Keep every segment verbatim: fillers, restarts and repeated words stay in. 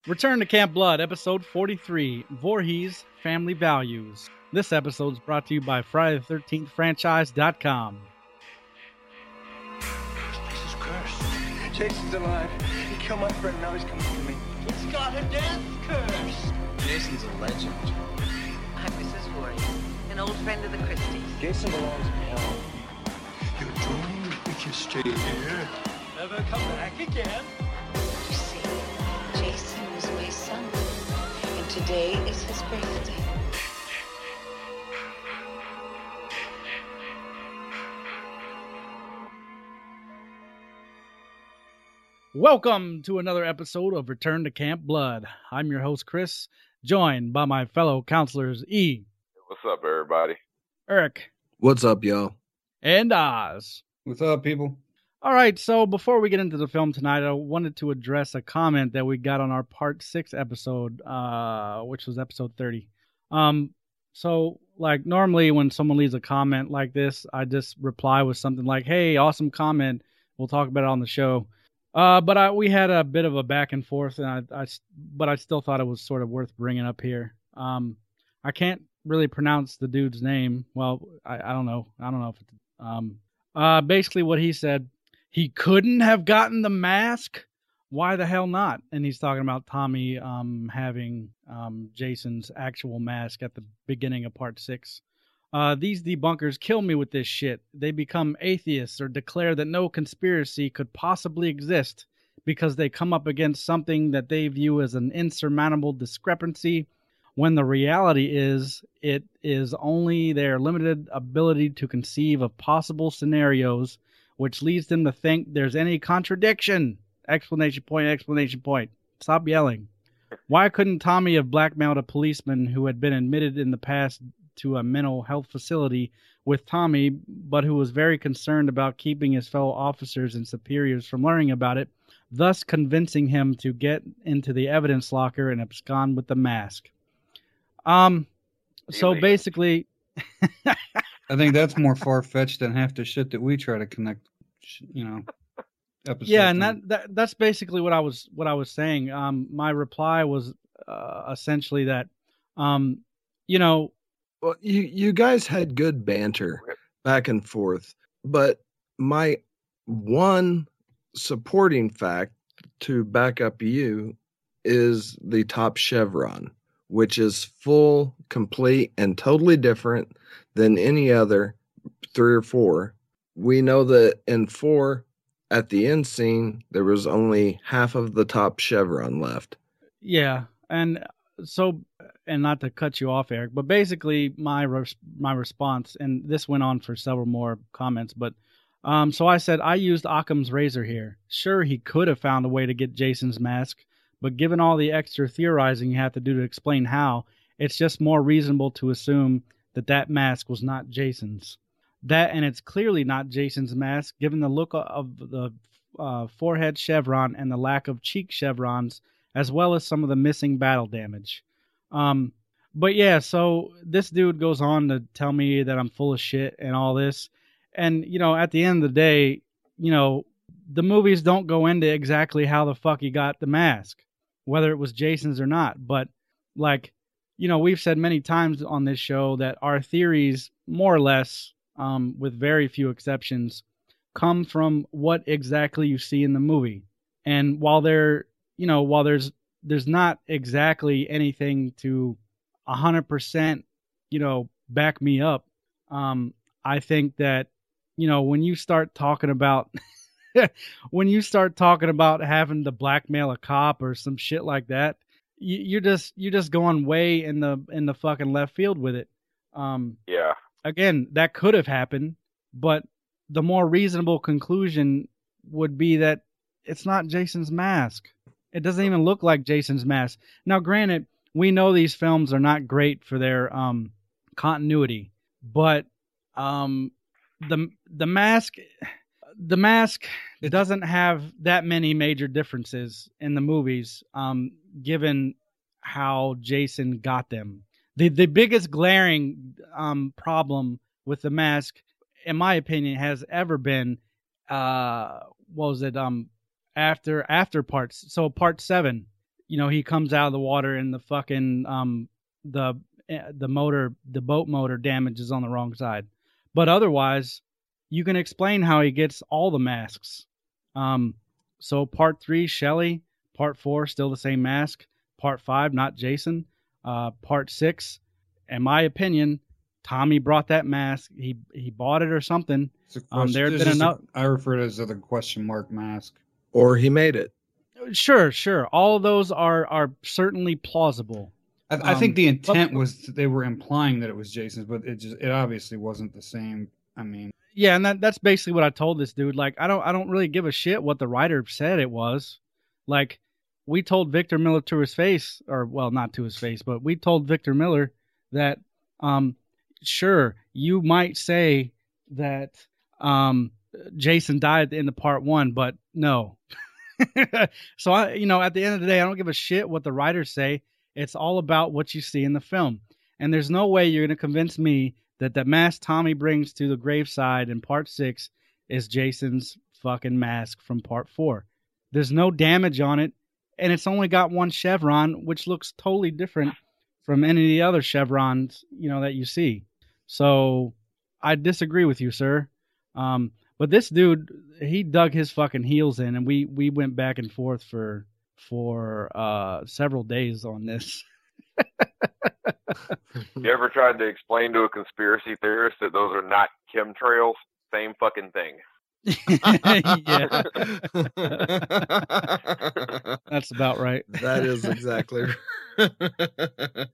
Return to Camp Blood, episode forty-three, Voorhees Family Values. This episode is brought to you by Friday the thirteenth franchise dot com. This is cursed. Jason's alive. He killed my friend, now he's coming for me. It's got a death curse. Jason's a legend. I'm Missus Voorhees, an old friend of the Christies. Jason belongs in hell. You're doomed if you stay here. Never come back again. You see, Jason was my son, and today is his birthday. Welcome to another episode of Return to Camp Blood. I'm your host, Chris, joined by my fellow counselors, E. What's up, everybody? Eric. What's up, y'all? And Oz. What's up, people? All right, so before we get into the film tonight, I wanted to address a comment that we got on our part six episode, uh, which was episode thirty. Um, so, like, normally when someone leaves a comment like this, I just reply with something like, hey, awesome comment. We'll talk about it on the show. Uh, but I, we had a bit of a back and forth, and I, I, but I still thought it was sort of worth bringing up here. Um, I can't really pronounce the dude's name. Well, I, I don't know. I don't know if it's, um, uh, basically what he said, he couldn't have gotten the mask. Why the hell not? And he's talking about Tommy, um, having, um, Jason's actual mask at the beginning of part six. Uh, these debunkers kill me with this shit. They become atheists or declare that no conspiracy could possibly exist because they come up against something that they view as an insurmountable discrepancy, when the reality is it is only their limited ability to conceive of possible scenarios, which leads them to think there's any contradiction. Explanation point, explanation point. Stop yelling. Why couldn't Tommy have blackmailed a policeman who had been admitted in the past to a mental health facility with Tommy, but who was very concerned about keeping his fellow officers and superiors from learning about it, thus convincing him to get into the evidence locker and abscond with the mask? Um, so basically, I think that's more far-fetched than half the shit that we try to connect, you know, episodes. Yeah, and that, that that's basically what I was what I was saying. Um, my reply was uh, essentially that, um, you know, Well, you, you guys had good banter back and forth, but my one supporting fact to back up you is the top chevron, which is full, complete, and totally different than any other three or four. We know that in four, at the end scene, there was only half of the top chevron left. Yeah, and so, and not to cut you off, Eric, but basically my res- my response, and this went on for several more comments, but um, so I said, I used Occam's razor here. Sure, he could have found a way to get Jason's mask, but given all the extra theorizing you have to do to explain how, it's just more reasonable to assume that that mask was not Jason's. That, and it's clearly not Jason's mask, given the look of the uh, forehead chevron and the lack of cheek chevrons, as well as some of the missing battle damage. Um, but yeah, so this dude goes on to tell me that I'm full of shit and all this. And, you know, at the end of the day, you know, the movies don't go into exactly how the fuck he got the mask, whether it was Jason's or not. But, like, you know, we've said many times on this show that our theories, more or less, um, with very few exceptions, come from what exactly you see in the movie. And while they're you know, while there's there's not exactly anything to one hundred percent, you know, back me up, um, I think that, you know, when you start talking about, when you start talking about having to blackmail a cop or some shit like that, you, you're just you're just going way in the in the fucking left field with it. Um, yeah. Again, that could have happened, but the more reasonable conclusion would be that it's not Jason's mask. It doesn't even look like Jason's mask. Now, granted, we know these films are not great for their um, continuity, but um, the the mask the mask doesn't have that many major differences in the movies, um, given how Jason got them. The the biggest glaring um, problem with the mask, in my opinion, has ever been uh, what was it um. After after parts, so part seven, you know, he comes out of the water and the fucking um the the motor the boat motor damages on the wrong side. But otherwise, you can explain how he gets all the masks. Um, so part three, Shelley. Part four, still the same mask. Part five, not Jason. Uh, part six, in my opinion, Tommy brought that mask. He he bought it or something. Um, there had been enough. A, I refer to it as the question mark mask. Or he made it. Sure, sure. All of those are are certainly plausible. I, I Um, think the intent but- was they were implying that it was Jason's, but it just it obviously wasn't the same. I mean, Yeah, and that that's basically what I told this dude. Like, I don't I don't really give a shit what the writer said it was. Like, we told Victor Miller to his face, or well, not to his face, but we told Victor Miller that, um, sure, you might say that um, Jason died at the end of part one, but no. So I, you know, at the end of the day, I don't give a shit what the writers say. It's all about what you see in the film, and there's no way you're going to convince me that the mask Tommy brings to the graveside in part six is Jason's fucking mask from part four. There's no damage on it, and it's only got one chevron, which looks totally different from any of the other chevrons, you know, that you see. So I disagree with you, sir. Um, but this dude, he dug his fucking heels in, and we, we went back and forth for for uh, several days on this. You ever tried to explain to a conspiracy theorist that those are not chemtrails? Same fucking thing. Yeah. That's about right. That is exactly right.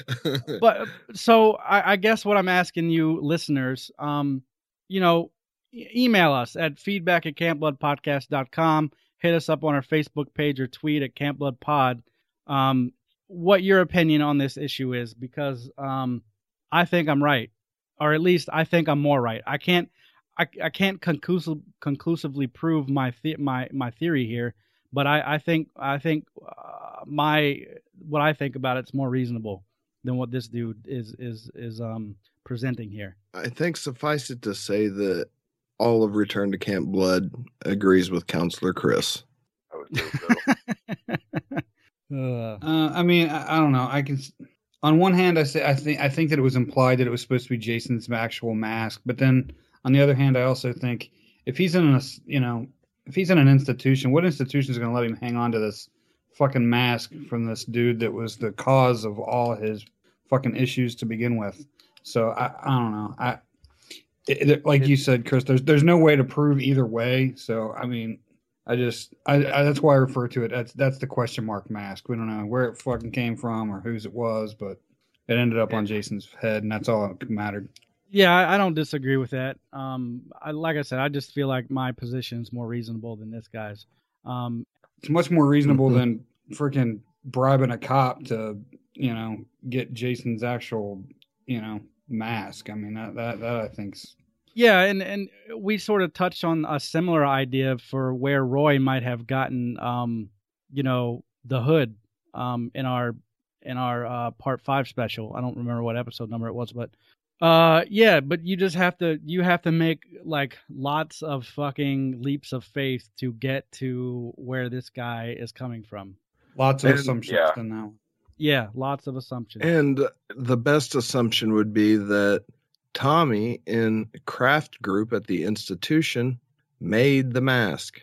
But so I, I guess what I'm asking you listeners, um, you know, e- email us at feedback at camp blood podcast dot com. Hit us up on our Facebook page or tweet at Camp Blood Pod. Um, what your opinion on this issue is, because um, I think I'm right, or at least I think I'm more right. I can't, I, I can't conclusive, conclusively prove my the, my my theory here, but I, I think I think uh, my what I think about it's more reasonable than what this dude is is is um presenting here. I think suffice it to say that all of Return to Camp Blood agrees with Counselor Chris. I would say so. Uh, uh, I mean, I, I don't know. I can. On one hand, I say I think I think that it was implied that it was supposed to be Jason's actual mask, but then on the other hand, I also think if he's in a you know if he's in an institution, what institution is going to let him hang on to this fucking mask from this dude that was the cause of all his fucking issues to begin with? So I, I don't know. I it, it, like you said, Chris, there's there's no way to prove either way. So I mean, I just I, I that's why I refer to it. That's that's the question mark mask. We don't know where it fucking came from or whose it was, but it ended up on Jason's head, and that's all that mattered. yeah, I, I don't disagree with that. Um, I, like I said, I just feel like my position is more reasonable than this guy's. Um, It's much more reasonable Mhm. than freaking bribing a cop to, you know, get Jason's actual, you know, mask. I mean, that that, that I think's Yeah, and, and we sort of touched on a similar idea for where Roy might have gotten, um, you know, the hood um, in our in our uh, part five special. I don't remember what episode number it was, but uh, yeah, but you just have to you have to make like lots of fucking leaps of faith to get to where this guy is coming from. lots of And- assumptions yeah. in that. Yeah, lots of assumptions. And the best assumption would be that Tommy in Craft Group at the institution made the mask.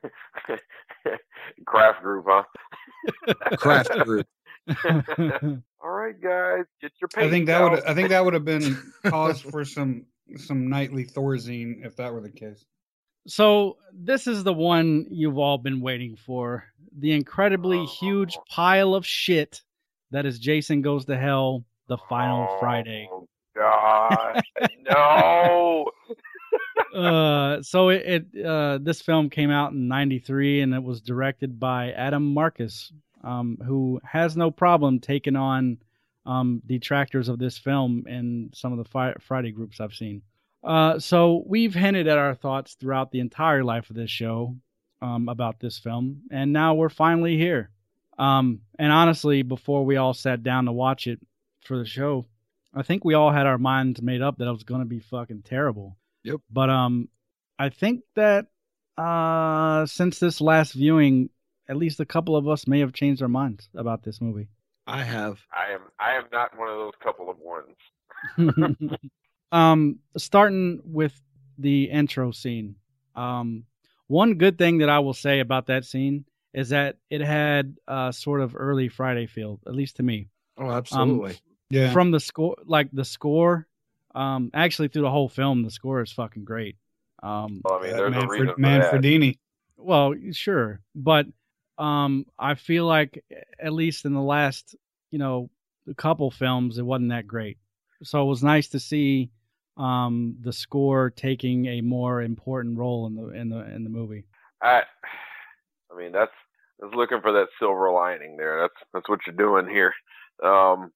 Craft group, huh? Craft Group. All right, guys, get your paint. I think that would out. I think that would have been cause for some some nightly Thorazine if that were the case. So this is the one you've all been waiting for. The incredibly huge pile of shit that is Jason Goes to Hell, the final Oh, Friday. God, no. Uh, so it, it uh, this film came out in ninety-three, and it was directed by Adam Marcus, um, who has no problem taking on um, detractors of this film in some of the fi- Friday groups I've seen. Uh, so we've hinted at our thoughts throughout the entire life of this show um, about this film, and now we're finally here. Um, and honestly, before we all sat down to watch it for the show, I think we all had our minds made up that it was going to be fucking terrible. Yep. But um, I think that uh, since this last viewing, at least a couple of us may have changed our minds about this movie. I have. I am I am not one of those couple of ones. um, starting with the intro scene. Um, one good thing that I will say about that scene is that it had a sort of early Friday feel, at least to me. Oh, absolutely. Um, Yeah. From the score, like the score, um, actually through the whole film, the score is fucking great. Um, Well, I mean, there's a Manfred, reason for that. Manfredini. well, sure, but um, I feel like at least in the last, you know, couple films, it wasn't that great. So it was nice to see um, the score taking a more important role in the in the in the movie. I, I mean, that's that's looking for that silver lining there. That's that's what you're doing here. Um,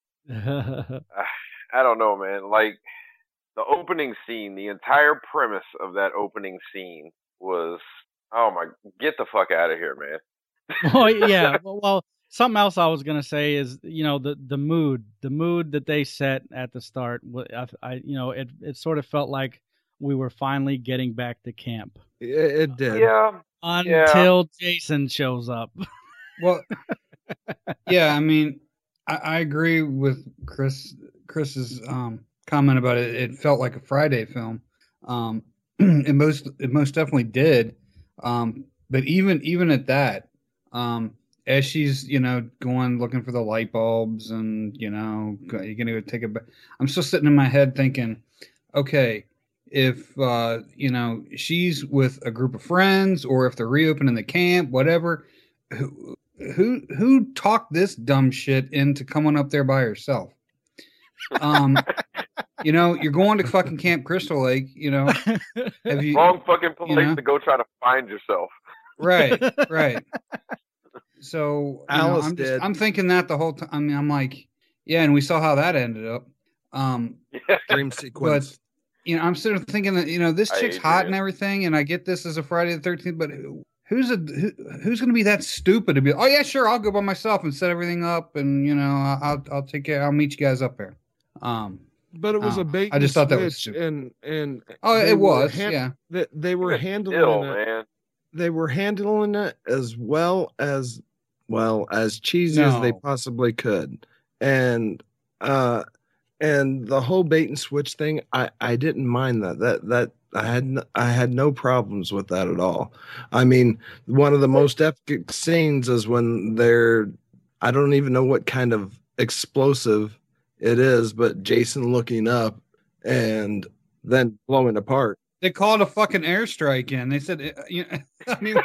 I don't know, man. Like the opening scene, the entire premise of that opening scene was, oh my, get the fuck out of here, man. Oh yeah, well, well, something else I was gonna say is, you know, the the mood, the mood that they set at the start. I, I you know, it it sort of felt like we were finally getting back to camp It, it did. Yeah, until Jason shows up. Well, yeah, I mean, I, I agree with Chris Chris's um, comment about it. It felt like a Friday film. Um, it most it most definitely did. Um, but even even at that, um, as she's, you know, going looking for the light bulbs and, you know, go- you're gonna go take a bath, I'm still sitting in my head thinking, okay, if uh, you know, she's with a group of friends, or if they're reopening the camp, whatever, who who who talked this dumb shit into coming up there by herself? Um, you know, you're going to fucking Camp Crystal Lake. You know, have you? wrong fucking place you know? to go try to find yourself. Right, right. So you know, Alice I'm, just, did. I'm thinking that the whole time. I mean, I'm like, yeah, and we saw how that ended up. Um, Yeah. Dream sequence. you know, I'm sort of thinking that, you know, this I chick's agree. hot and everything, and I get this as a Friday the thirteenth, but who, who's a who, who's going to be that stupid to be? Oh yeah, sure, I'll go by myself and set everything up, and you know, I'll I'll take care. I'll meet you guys up there. Um, But it was Oh, a bait. I just and thought that was switch, stupid. and and oh, they it were was, han- yeah. They, they were But handling still, it. man. They were handling it as well as well as cheesy as they No. possibly could, and uh, and the whole bait and switch thing, I I didn't mind that. That that I had n- I had no problems with that at all. I mean, one of the most epic scenes is when they're, I don't even know what kind of explosive it is, but Jason looking up and then blowing apart. They called a fucking airstrike in. They said, uh, you know, I mean,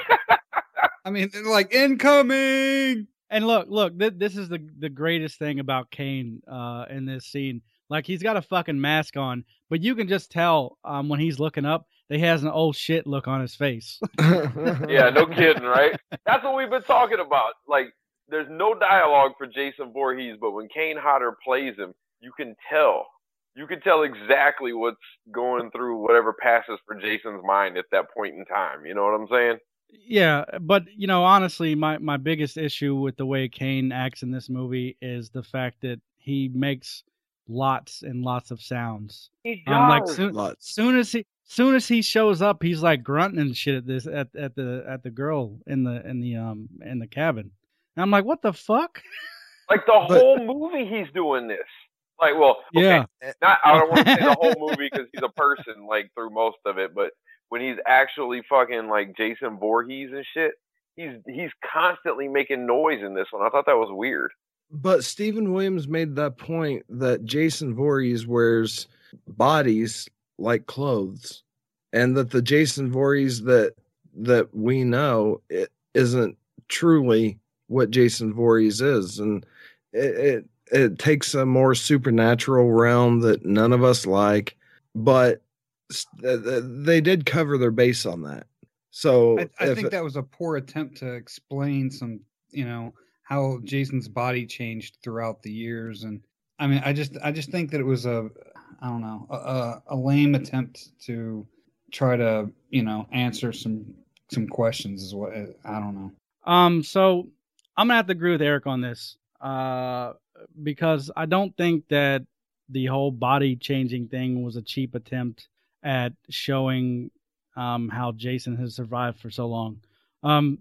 I mean, they're like incoming. And look, look, th- this is the the greatest thing about Kane uh, in this scene. Like, he's got a fucking mask on, but you can just tell um, when he's looking up that he has an old shit look on his face. Yeah, no kidding, right? That's what we've been talking about. Like, there's no dialogue for Jason Voorhees, but when Kane Hodder plays him, you can tell. You can tell exactly what's going through whatever passes for Jason's mind at that point in time. You know what I'm saying? Yeah, but you know, honestly, my, my biggest issue with the way Kane acts in this movie is the fact that he makes lots and lots of sounds. He Um, like does. soon, Lots. soon as he soon as he shows up, he's like grunting and shit at this at, at the at the girl in the in the um in the cabin. And I'm like, what the fuck? Like the But- whole movie, he's doing this. Like, well, okay, Yeah. not I don't want to say the whole movie because he's a person like through most of it, but when he's actually fucking like Jason Voorhees and shit, he's he's constantly making noise in this one. I thought that was weird. But Stephen Williams made that point that Jason Voorhees wears bodies like clothes, and that the Jason Voorhees that that we know it isn't truly what Jason Voorhees is, and it, it it takes a more supernatural realm that none of us like, but s- th- th- they did cover their base on that. So I, I if think it- that was a poor attempt to explain some, you know, how Jason's body changed throughout the years, and I mean, I just, I just think that it was a, I don't know, a, a, a lame attempt to try to, you know, answer some some questions. Is what I don't know. Um, so I'm gonna have to agree with Eric on this, uh, because I don't think that the whole body changing thing was a cheap attempt at showing um how Jason has survived for so long. Um,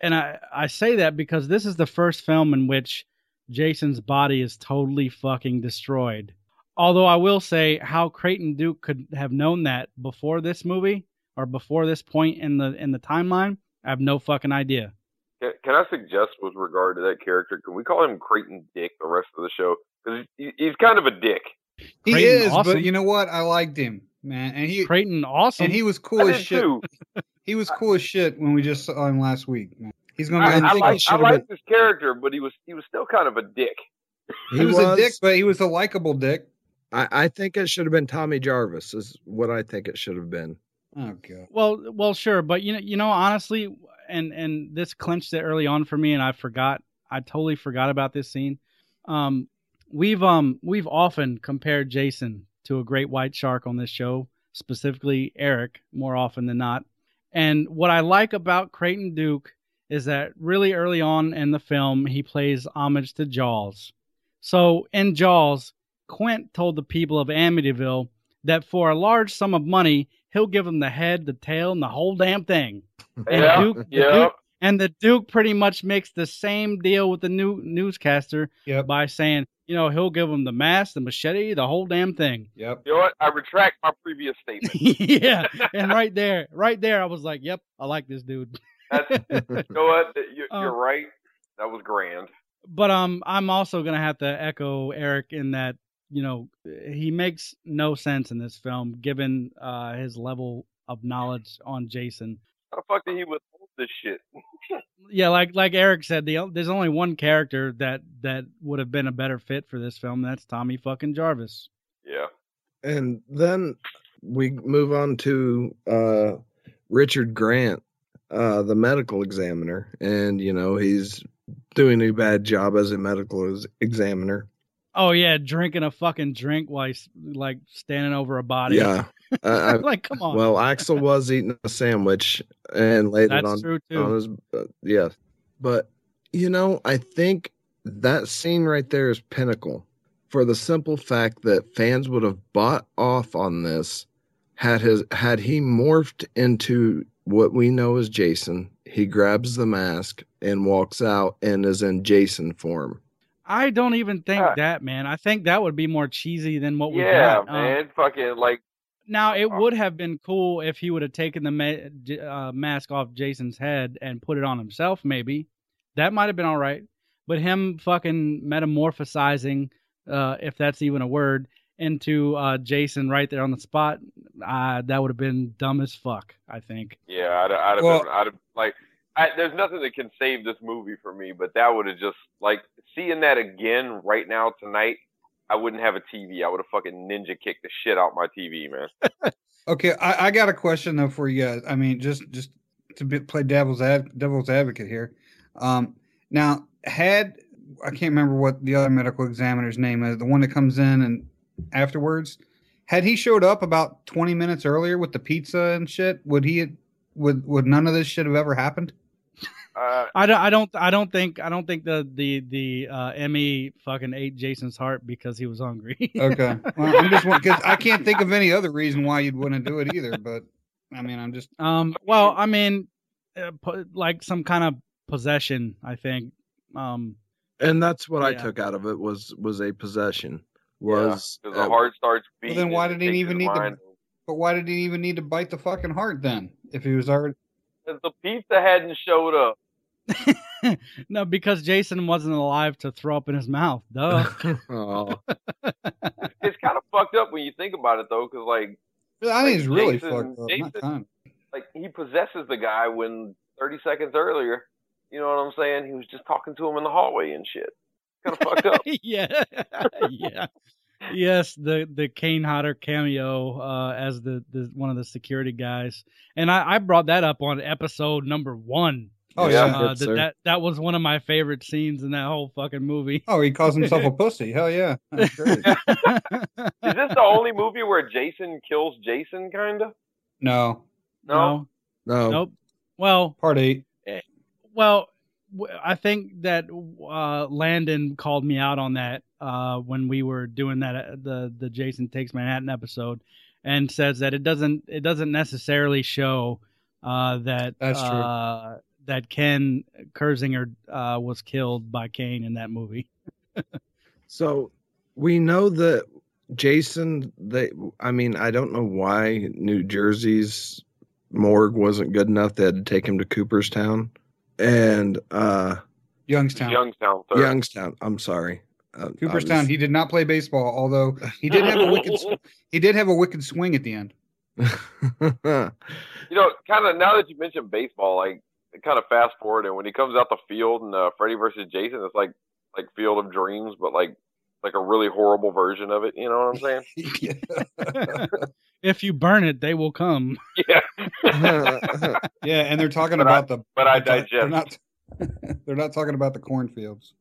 and I, I say that because this is the first film in which Jason's body is totally fucking destroyed. Although I will say how Creighton Duke could have known that before this movie or before this point in the in the timeline, I have no fucking idea. Can, can I suggest with regard to that character, can we call him Creighton Dick the rest of the show? Because he, he's kind of a dick. He Creighton is, awesome. but you know what? I liked him, man, and he Creighton awesome. and he was cool I as did shit. too. He was cool as shit when we just saw him last week, man. He's gonna be I, on I, think like, he I should've liked his character, but he was he was still kind of a dick. He was, a dick, but he was a likable dick. I, I think it should have been Tommy Jarvis. Is what I think it should have been. Oh god. Well, well, sure, but you know, you know, honestly, and and this clinched it early on for me, and I forgot, I totally forgot about this scene. Um, we've um we've often compared Jason to a great white shark on this show, specifically Eric, more often than not. And what I like about Creighton Duke is that really early on in the film, he plays homage to Jaws. So in Jaws, Quint told the people of Amityville that for a large sum of money, he'll give them the head, the tail, and the whole damn thing. And Yeah, Duke, the yeah. Duke, and the Duke pretty much makes the same deal with the new newscaster Yep. by saying, you know, he'll give them the mask, the machete, the whole damn thing. Yep. You know what? I retract my previous statement. Yeah, and right there, right there, I was like, yep, I like this dude. That's, you know what? You, Uh, you're right. That was grand. But um, I'm also gonna have to echo Eric in that, you know, he makes no sense in this film given uh, his level of knowledge on Jason. How the fuck did he withhold this shit? Yeah, like like Eric said, the, there's only one character that that would have been a better fit for this film. And that's Tommy fucking Jarvis. Yeah. And then we move on to uh, Richard Grant, uh, the medical examiner, and you know he's doing a bad job as a medical ex- examiner. Oh yeah, drinking a fucking drink while he's like standing over a body. Yeah, uh, I, like come on. well, Axel was eating a sandwich and laid That's it on, true too. on his. Uh, yeah, but you know, I think that scene right there is pinnacle for the simple fact that fans would have bought off on this had his had he morphed into what we know as Jason. He grabs the mask and walks out and is in Jason form. I don't even think Ah. that, man. I think that would be more cheesy than what we Yeah, got. Um, man. Fucking like, now it would have been cool if he would have taken the ma- j- uh, mask off Jason's head and put it on himself. Maybe that might have been all right. But him fucking metamorphosizing, uh, if that's even a word, into uh, Jason right there on the spot, uh, that would have been dumb as fuck. I think. yeah, I'd, I'd have Well- been, I'd have, like, I, there's nothing that can save this movie for me, but that would have just, like, seeing that again right now tonight, I wouldn't have a T V. I would have fucking ninja kicked the shit out my T V, man. Okay, I, I got a question though for you guys. I mean, just just to be, play devil's ad, devil's advocate here. Um, now, had I can't remember what the other medical examiner's name is, the one that comes in and afterwards, had he showed up about twenty minutes earlier with the pizza and shit, would he would would none of this shit have ever happened? Uh, I don't. I don't. I don't think. I don't think the the the uh, Emmy fucking ate Jason's heart because he was hungry. Okay, well, I'm just because I can't think of any other reason why you'd want to do it either. But I mean, I'm just Um. Well, I mean, uh, po- like some kind of possession. I think. Um. And that's what I Yeah. took out of it was was a possession. Was because the uh, heart starts well, beating. then why and did it he takes even his need to? mind. But why did he even need to bite the fucking heart then? If he was already Because the pizza hadn't showed up. No, because Jason wasn't alive to throw up in his mouth. Duh. oh, It's kind of fucked up when you think about it, though, because, like, I think it's really Jason- fucked up. Jason- Not kind. like he possesses the guy when thirty seconds earlier, you know what I'm saying? He was just talking to him in the hallway and shit. Kind of fucked up. Yeah. Yeah. Yes, the the Kane Hodder cameo uh, as the, the one of the security guys, and I, I brought that up on episode number one. Oh Yeah. yeah. Uh, Yes, that, sir. that that was one of my favorite scenes in that whole fucking movie. Oh, he calls himself a pussy. Hell yeah. That's great. Is this the only movie where Jason kills Jason, kind of? No. No. no, Nope. Well, Part eight. well, w- I think that uh, Landon called me out on that uh, when we were doing that uh, the the Jason Takes Manhattan episode, and says that it doesn't it doesn't necessarily show uh, that That's true. uh, that Ken Kersinger uh, was killed by Kane in that movie. So we know that Jason, they, I mean, I don't know why New Jersey's morgue wasn't good enough. They had to take him to Cooperstown and uh, Youngstown. Youngstown. Sir. Youngstown. I'm sorry. Uh, Cooperstown. was, He did not play baseball, although he did have a wicked. He did have a wicked swing at the end. You know, kind of now that you mentioned baseball, like kind of fast forward, and when he comes out the field and uh, Freddy versus Jason, it's like like Field of Dreams, but like like a really horrible version of it. You know what I'm saying? If you burn it, they will come. Yeah. Yeah, and they're talking But about I- the. but I they're digest. They're not. They're not talking about the cornfields.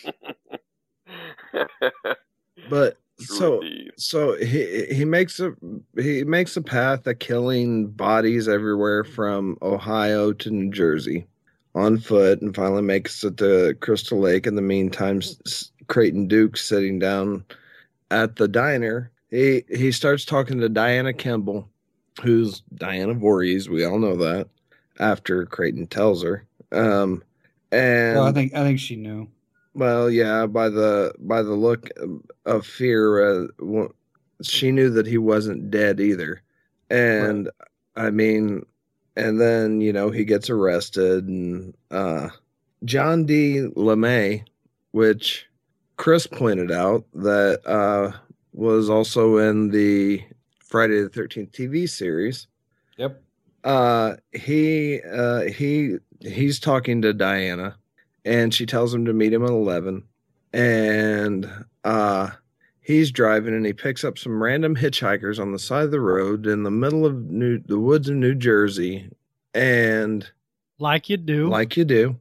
but True so indeed. so he he makes a he makes a path of killing bodies everywhere from Ohio to New Jersey on foot, and finally makes it to Crystal Lake. In the meantime, S- Creighton Duke's sitting down at the diner. He he starts talking to Diana Kimball, who's Diana Voorhees. We all know that after Creighton tells her. Um, and Well, I think I think she knew. well, yeah, by the by the look of fear, uh, w- she knew that he wasn't dead either. And I mean, and then you know he gets arrested, and uh, John D. LeMay, which Chris pointed out that uh, was also in the Friday the thirteenth T V series. Yep. Uh, he uh, he he's talking to Diana, and she tells him to meet him at eleven. And uh, he's driving, and he picks up some random hitchhikers on the side of the road in the middle of New, the woods of New Jersey, and Like you do. like you do,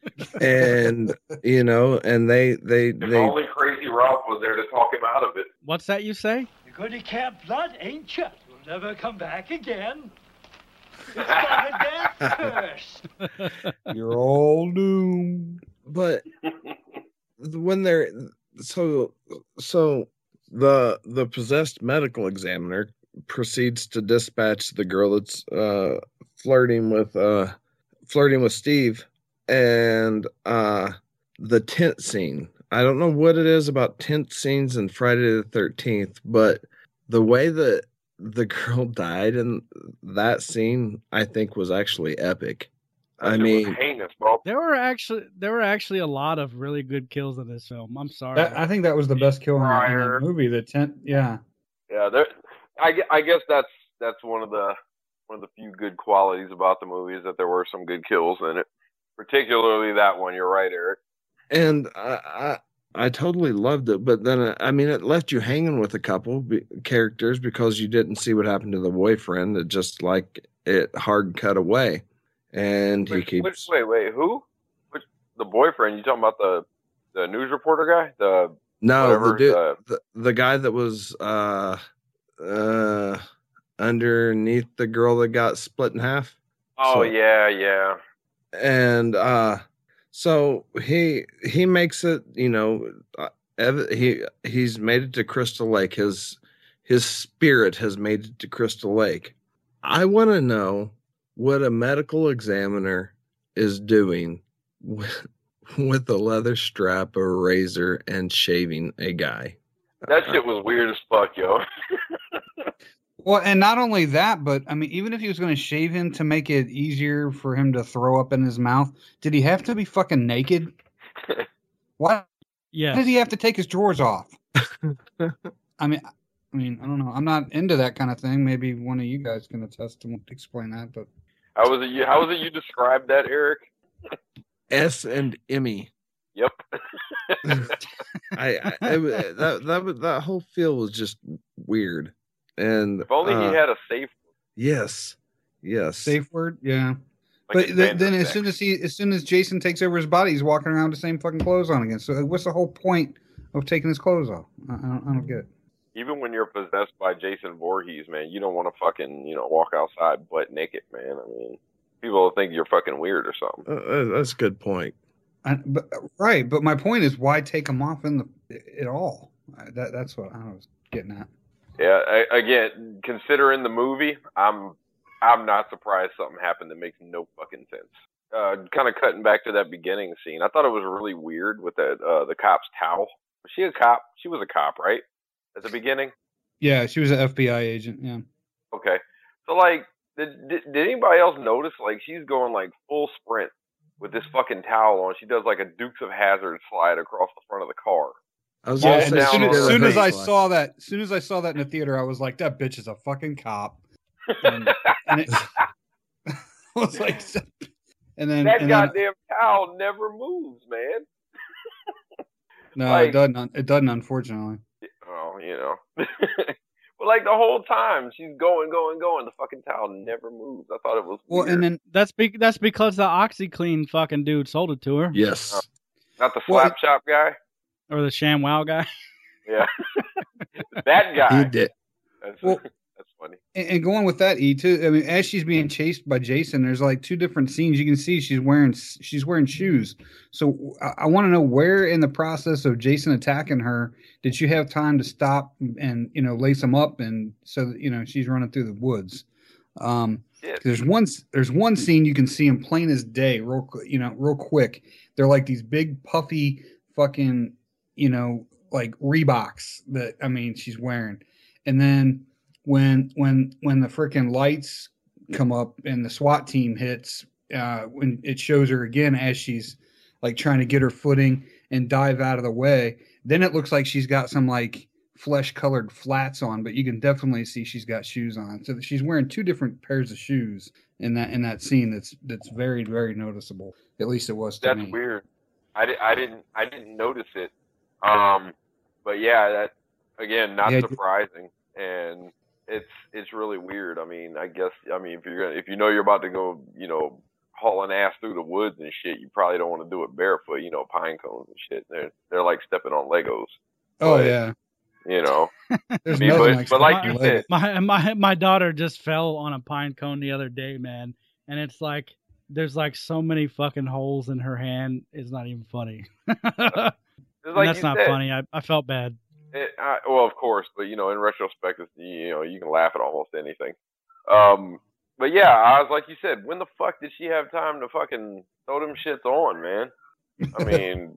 and you know, and they they If they only Crazy Ralph was there to talk him out of it. What's that you say? You're going to Camp Blood, ain't you? You'll never come back again. It's got a death curse. You're all doomed. but when they're so so the the possessed medical examiner proceeds to dispatch the girl that's uh flirting with uh flirting with Steve, and uh the tent scene. I don't know what it is about tent scenes in Friday the thirteenth, but the way that the girl died in that scene, I think, was actually epic. I That shit mean, was heinous, bro. There were actually there were actually a lot of really good kills in this film. I'm sorry. That, I think that was the best kill in the, in Fryer. the movie. The tent. Yeah. Yeah, there. I, gue- I guess that's that's one of the one of the few good qualities about the movie is that there were some good kills in it, particularly that one. You're right, Eric. and I, I I totally loved it, but then uh, I mean, it left you hanging with a couple be- characters because you didn't see what happened to the boyfriend. It just like it hard cut away, and he Which, keeps which, wait, wait, who? Which the boyfriend? You talking about the the news reporter guy? The no whatever, the dude uh, the, the guy that was uh uh underneath the girl that got split in half. oh So- yeah, yeah. and uh so he he makes it, you know, uh, ev- he he's made it to Crystal Lake. His his spirit has made it to Crystal Lake. I want to know what a medical examiner is doing with, with a leather strap, a razor, and shaving a guy. That shit was weird as fuck, yo. Well, and not only that, but I mean, even if he was going to shave him to make it easier for him to throw up in his mouth, did he have to be fucking naked? Why yes. did he have to take his drawers off? I mean, I mean, I don't know. I'm not into that kind of thing. Maybe one of you guys can attest to explain that. But How was it? You, how was it you described that, Eric? S and Emmy. Yep. I, I it, that that was- that whole feel was just weird. And If only uh, he had a safe. yes, yes. safe word, yeah. Like But his th- then, bandit as thing. soon as he, as soon as Jason takes over his body, he's walking around with the same fucking clothes on again. So, what's the whole point of taking his clothes off? I, I, don't, I don't get it. Even when you're possessed by Jason Voorhees, man, you don't want to fucking, you know, walk outside butt naked, man. I mean, people will think you're fucking weird or something. Uh, that's a good point. I, but right, but my point is, why take him off in the at all? That that's what I was getting at. Yeah, I, again, considering the movie, I'm I'm not surprised something happened that makes no fucking sense. uh, kind of cutting back to that beginning scene, I thought it was really weird with that uh, the cop's towel. Was she a cop? She was a cop, right? At the beginning? Yeah, she was an F B I agent, yeah. Okay. So, like, did, did, did anybody else notice, like, she's going, like, full sprint with this fucking towel on. She does, like, a Dukes of Hazzard slide across the front of the car. I was Yeah, gonna and say as soon, she as, did a soon as I slide. saw that, as soon as I saw that in the theater, I was like, that bitch is a fucking cop. And, and it, I was like, and then that and goddamn then, towel never moves, man. no, like, it doesn't. It doesn't, unfortunately. Oh, you know. But like the whole time she's going, going, going, the fucking towel never moves. I thought it was Well, weird. and then That's be- that's because the OxyClean fucking dude sold it to her. Yes. Oh. Not the Well, slap shop guy. Or the ShamWow guy. Yeah, that guy. He did. That's, Well, that's funny. And, and going with that, E too. I mean, as she's being chased by Jason, there's like two different scenes. You can see she's wearing she's wearing shoes. So I, I want to know where in the process of Jason attacking her did you have time to stop and you know lace them up and so that you know she's running through the woods. Um, Yeah. there's one there's one scene you can see them plain as day, real qu- you know real quick. They're like these big puffy fucking you know like Reeboks that I mean she's wearing, and then. When when when the freaking lights come up and the SWAT team hits, uh, when it shows her again as she's like trying to get her footing and dive out of the way, then it looks like she's got some like flesh colored flats on, but you can definitely see she's got shoes on. So she's wearing two different pairs of shoes in that in that scene. That's that's very very noticeable. At least it was to That's me. weird. I, di- I didn't I didn't notice it. Um, but yeah, that again not Yeah, surprising, and it's it's really weird. I mean, I guess I mean if you're gonna if you know you're about to go, you know, hauling ass through the woods and shit, you probably don't want to do it barefoot. You know, pine cones and shit. They're they're like stepping on Legos. Oh But, yeah, You know, there's I mean, nothing but, like but like stepping you on Legos. said, My my my daughter just fell on a pine cone the other day, man, and it's like there's like so many fucking holes in her hand. It's not even funny. just And like that's you not said, funny. I, I felt bad. It, I, well, of course, but you know, in retrospect, it's, you know, you can laugh at almost anything. Um, but yeah, I was like you said, when the fuck did she have time to fucking throw them shits on, man? I mean,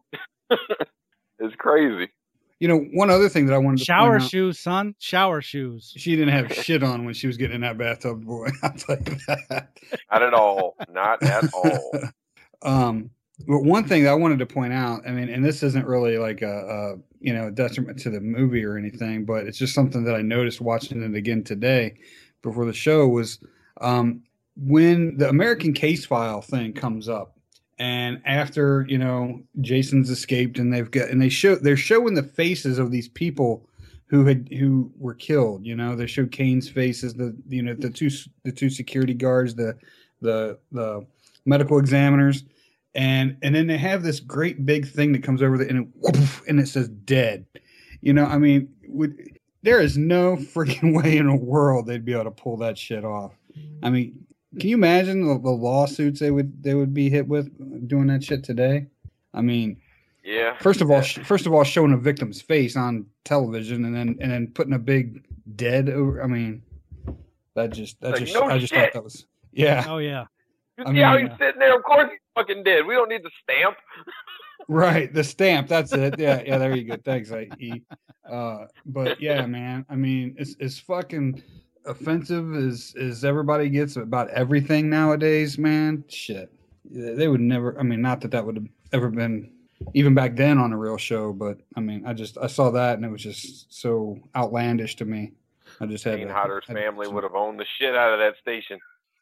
it's crazy. You know, one other thing that I wanted to Shower point out, shoes, son. Shower shoes. she didn't have shit on when she was getting in that bathtub, boy. I'll tell you that. Not at all. Not at all. um, but one thing that I wanted to point out, I mean, and this isn't really like a, a you know a detriment to the movie or anything, but it's just something that I noticed watching it again today before the show was um, when the American Case File thing comes up, and after you know Jason's escaped and they've got and they show they're showing the faces of these people who had who were killed. You know, they showed Kane's faces, the you know the two the two security guards, the the the medical examiners. And and then they have this great big thing that comes over the and it, whoosh, and it says dead. You know, I mean, would, there is no freaking way in the world they'd be able to pull that shit off. I mean, can you imagine the, the lawsuits they would they would be hit with doing that shit today? I mean, Yeah. first of all, Yeah. sh- first of all, showing a victim's face on television and then and then putting a big dead over. I mean, that just that Like, just no I just shit. thought that was yeah. Oh yeah. You I see how mean, he's sitting there? Of course he's fucking dead. We don't need the stamp. Right, the stamp. That's it. Yeah, yeah. There you go. Thanks, I E. Uh, but yeah, man. I mean, it's it's fucking offensive as as everybody gets about everything nowadays, man. Shit, they would never. I mean, not that that would have ever been even back then on a real show, but I mean, I just I saw that and it was just so outlandish to me. I just had Gene to- Hodder's had to- family would have owned the shit out of that station.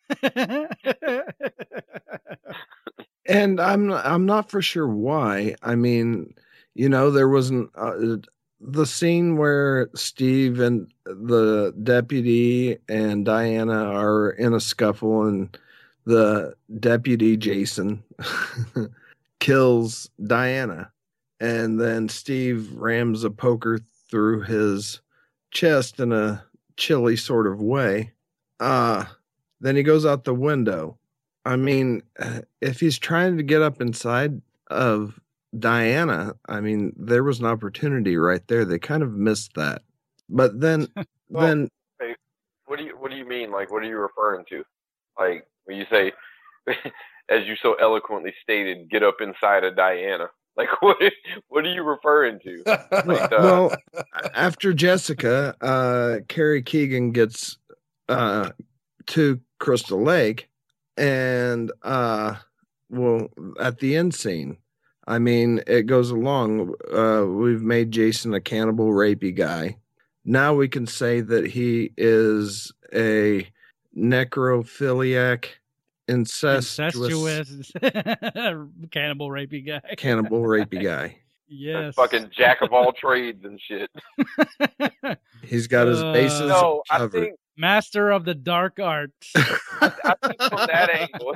And I'm I'm not for sure why. I mean, you know, there wasn't uh, the scene where Steve and the deputy and Diana are in a scuffle, and the deputy Jason kills Diana, and then Steve rams a poker through his chest in a chilly sort of way. Uh then he goes out the window. I mean, if he's trying to get up inside of Diana, I mean, there was an opportunity right there. They kind of missed that. But then, Well, then What do you What do you mean? Like, what are you referring to? Like when you say as you so eloquently stated, get up inside of Diana. Like, what? What are you referring to? Like, uh, well, after Jessica, uh, Carrie Keegan gets uh, to Crystal Lake, and uh, well, at the end scene, I mean, it goes along. Uh, we've made Jason a cannibal, rapey guy. Now we can say that he is a necrophiliac, incestuous, Incestuous cannibal rapey guy. cannibal, rapey guy. Yes. fucking jack of all trades and shit. He's got his Uh, bases No, I covered. think Master of the dark arts. I think from that angle.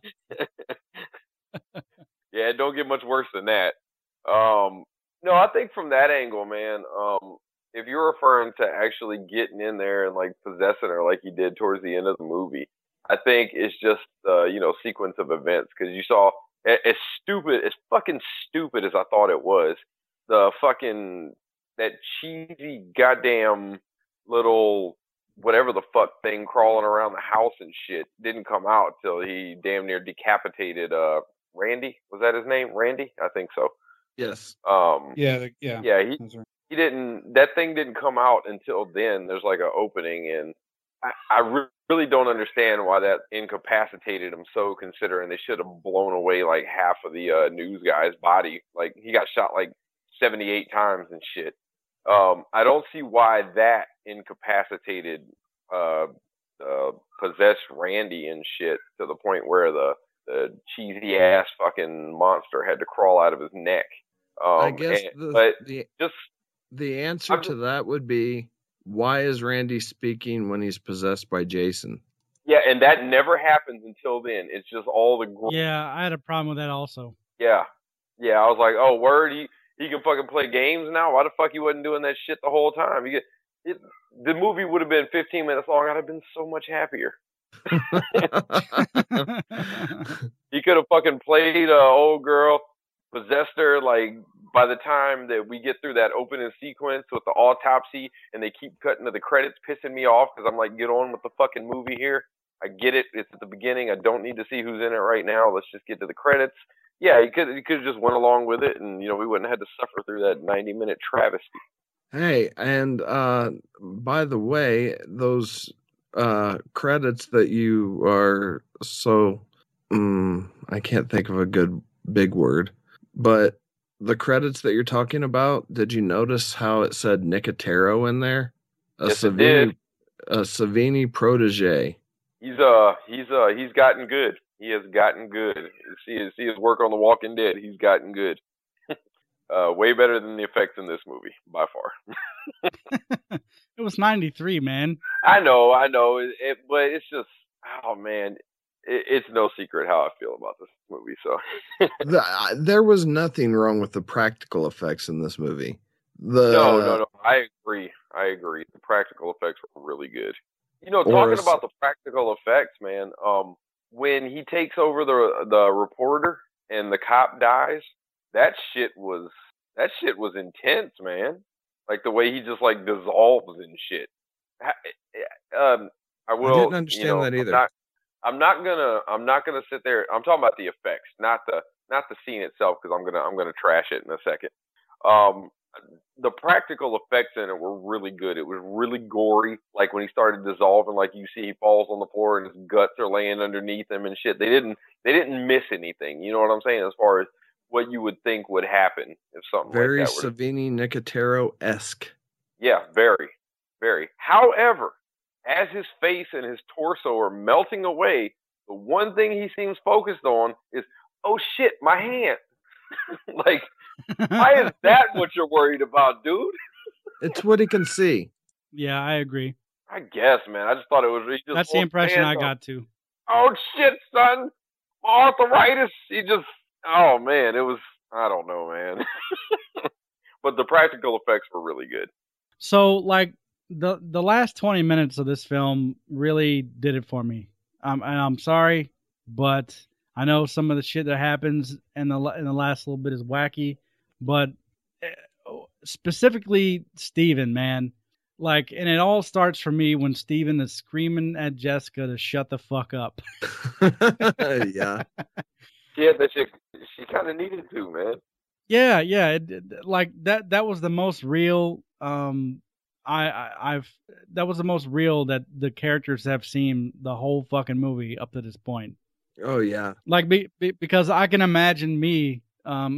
Yeah, it don't get much worse than that. Um, no, I think from that angle, man. Um, if you're referring to actually getting in there and like possessing her, like he did towards the end of the movie, I think it's just uh, you know sequence of events because you saw as stupid, as fucking stupid as I thought it was, the fucking that cheesy goddamn little whatever the fuck thing crawling around the house and shit didn't come out till he damn near decapitated uh Randy. Was that his name? Randy? I think so. Yes. Um Yeah, the, yeah. yeah, he That's right. he didn't that thing didn't come out until then. There's like an opening and I, I re- really don't understand why that incapacitated him so considering they should have blown away like half of the uh, news guy's body. Like he got shot like seventy-eight times and shit. Um, I don't see why that incapacitated uh, uh, possessed Randy and shit to the point where the, the cheesy ass fucking monster had to crawl out of his neck. Um, I guess and, the, but the just the answer I'm to just- that would be, why is Randy speaking when he's possessed by Jason? yeah, and that never happens until then. It's just all the gr- Yeah, I had a problem with that also. yeah, yeah. I was like, oh, word, he he can fucking play games now. Why the fuck he wasn't doing that shit the whole time? You get it, the movie would have been fifteen minutes long. I'd have been so much happier. He could have fucking played a old girl, possessed her. Like by the time that we get through that opening sequence with the autopsy, and they keep cutting to the credits, pissing me off because I'm like, get on with the fucking movie here. I get it. It's at the beginning. I don't need to see who's in it right now. Let's just get to the credits. Yeah, he could he could have just went along with it, and you know we wouldn't have had to suffer through that ninety minute travesty. Hey, and uh, by the way, those uh, credits that you are so, um, I can't think of a good big word, but the credits that you're talking about, did you notice how it said Nicotero in there? A Yes, it Savini, did. a Savini protege. He's uh he's uh he's gotten good. He has gotten good. See his see his work on The Walking Dead. He's gotten good. uh, way better than the effects in this movie by far. It was ninety-three, man. I know, I know, it, it, but it's just oh man, it, it's no secret how I feel about this movie. So The, uh, there was nothing wrong with the practical effects in this movie. The no, no, no. I agree. I agree. The practical effects were really good. You know, Or talking a- about the practical effects, man. Um, when he takes over the the reporter and the cop dies, that shit was that shit was intense, man. Like the way he just like dissolves and shit. Ha- Um, I will. didn't understand you know, that either. I'm not, I'm not gonna. I'm not gonna sit there. I'm talking about the effects, not the not the scene itself, because I'm gonna I'm gonna trash it in a second. Um, the practical effects in it were really good. It was really gory. Like when he started dissolving, like you see he falls on the floor and his guts are laying underneath him and shit. They didn't they didn't miss anything. You know what I'm saying? As far as what you would think would happen if something very like that were. Savini Nicotero esque. Yeah, very, very. However, as his face and his torso are melting away, the one thing he seems focused on is, oh shit, my hand. Like, why is that what you're worried about, dude? It's what he can see. Yeah, I agree. I guess, man. I just thought it was. He just That's the holds his impression hands I up. got too. Oh shit, son, arthritis. He just. Oh man, it was. I don't know, man. But the practical effects were really good. So, like the the last twenty minutes of this film really did it for me. Um, and I'm sorry, but I know some of the shit that happens in the in the last little bit is wacky. But uh, specifically, Steven, man, Like, and it all starts for me when Steven is screaming at Jessica to shut the fuck up. Yeah. Yeah, that shit, she kind of needed to, man. Yeah, yeah, it, it- like that. That was the most real. Um, I, I, I've that was the most real that the characters have seen the whole fucking movie up to this point. Oh yeah. Like, be, be, because I can imagine me. Um,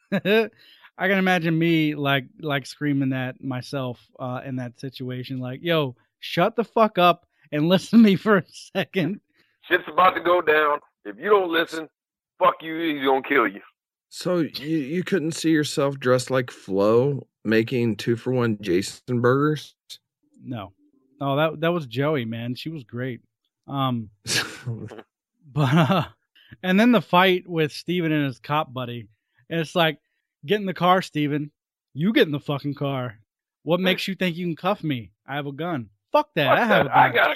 I can imagine me like like screaming at myself uh, in that situation. Like, yo, shut the fuck up and listen to me for a second. Shit's about to go down. If you don't listen, fuck you. He's gonna kill you. So you you couldn't see yourself dressed like Flo making two for one Jason burgers? No, oh that that was Joey, man. She was great. Um, but uh, and then the fight with Steven and his cop buddy. And it's like, get in the car, Steven. You get in the fucking car. What makes you think you can cuff me? I have a gun. Fuck that. Fuck I have that. a gun. I got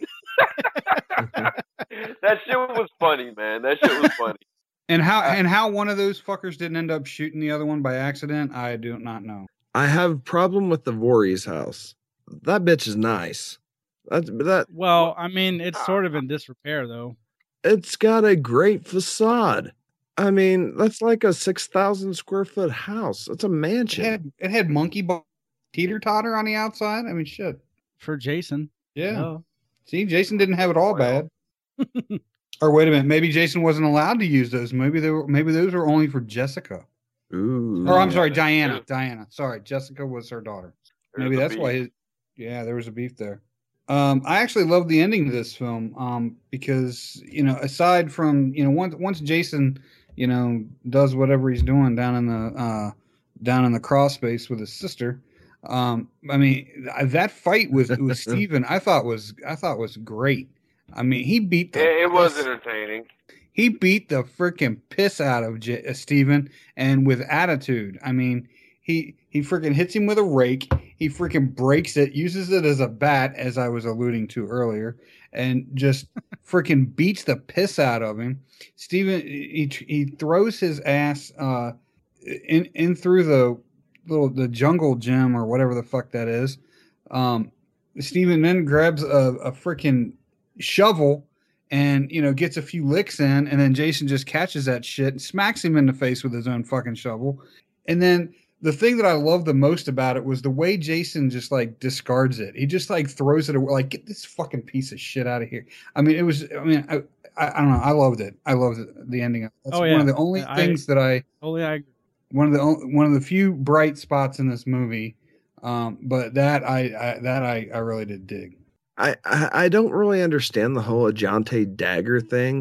a gun. That shit was funny, man. That shit was funny. And how and how one of those fuckers didn't end up shooting the other one by accident, I do not know. I have a problem with the Voorhees house. That bitch is nice. That that Well, I mean, it's sort of in disrepair, though. it's got a great facade. I mean, that's like a six thousand square foot house. It's a It mansion. had it had monkey ball teeter totter on the outside. I mean, shit. For Jason. Yeah. Oh. See, Jason didn't have it all Well. bad. Or wait a minute, maybe Jason wasn't allowed to use those. Maybe they were. Maybe those were only for Jessica. Ooh. Or I'm sorry, Yeah. Diana. Diana. Sorry, Jessica was her daughter. There's Maybe the that's beef. why. His, yeah, there was a beef there. Um, I actually love the ending to this film um, because you know, aside from you know, once once Jason you know does whatever he's doing down in the uh, down in the crawl space with his sister. Um, I mean, that fight with with Steven, I thought was I thought was great. I mean, he beat the It, it was piss- entertaining. he beat the freaking piss out of J- uh, Steven and with attitude. I mean, he he freaking hits him with a rake. He freaking breaks it, uses it as a bat, as I was alluding to earlier, and just freaking beats the piss out of him. Steven, he he throws his ass uh, in in through the little the jungle gym or whatever the fuck that is. Um, Steven then grabs a, a freaking shovel and you know gets a few licks in, and then Jason just catches that shit and smacks him in the face with his own fucking shovel. And then the thing that I love the most about it was the way Jason just like discards it. He just like throws it away, like, get this fucking piece of shit out of here. I mean, it was. I mean, I I, I don't know. I loved it. I loved it, the ending. That's Oh, one yeah. of the only I- things that I Totally, I agree. one of the on- one of the few bright spots in this movie. Um, but that I, I that I I really did dig. I, I I don't really understand the whole Ajante dagger thing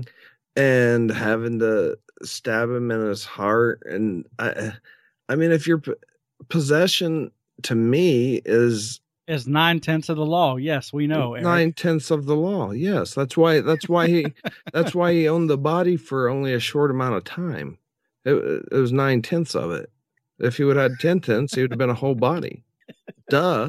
and having to stab him in his heart. And I, I mean, if your p- possession to me is It's nine tenths of the law. Yes, we know. Eric. nine tenths of the law, yes, that's why that's why he that's why he owned the body for only a short amount of time. It, it was nine tenths of it. If he would have had ten tenths, he would have been a whole body. Duh.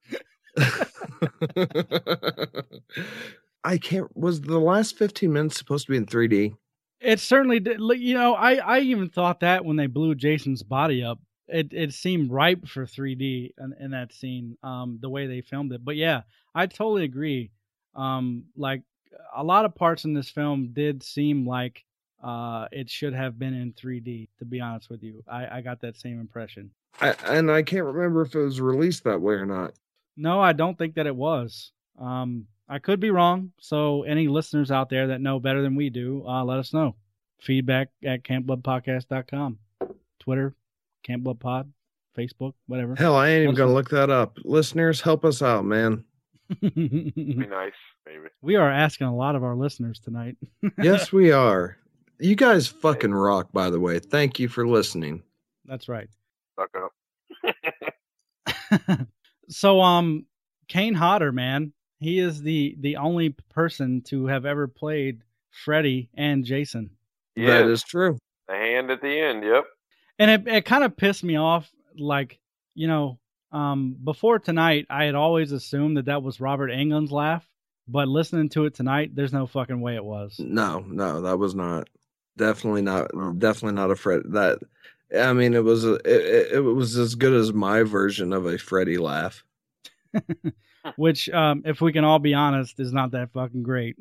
I can't. Was the last fifteen minutes supposed to be in three D? It certainly did. Look, you know, I, I even thought that when they blew Jason's body up, it, it seemed ripe for three D in, in that scene, um, the way they filmed it. But yeah, I totally agree. Um, like a lot of parts in this film did seem like uh, it should have been in three D, to be honest with you. I, I got that same impression. I, and I can't remember if it was released that way or not. No, I don't think that it was. Um, I could be wrong. So any listeners out there that know better than we do, uh, let us know. Feedback at camp blood podcast dot com. Twitter, Camp Blood Pod, Facebook, whatever. Hell, I ain't even Let us gonna know. look that up. Listeners, help us out, man. Be nice, maybe. We are asking a lot of our listeners tonight. Yes, we are. You guys fucking rock, by the way. Thank you for listening. That's right. Suck up. So, um, Kane Hodder, man, he is the the only person to have ever played Freddy and Jason. That Yeah, is true. the hand at the end. Yep. And it, it kind of pissed me off. Like, you know, um, before tonight, I had always assumed that that was Robert Englund's laugh. But listening to it tonight, there's no fucking way it was. No, no, that was not. Definitely not. Definitely not a Fred. That. I mean, it was a, it, it was as good as my version of a Freddy laugh. which, um, if we can all be honest, is not that fucking great.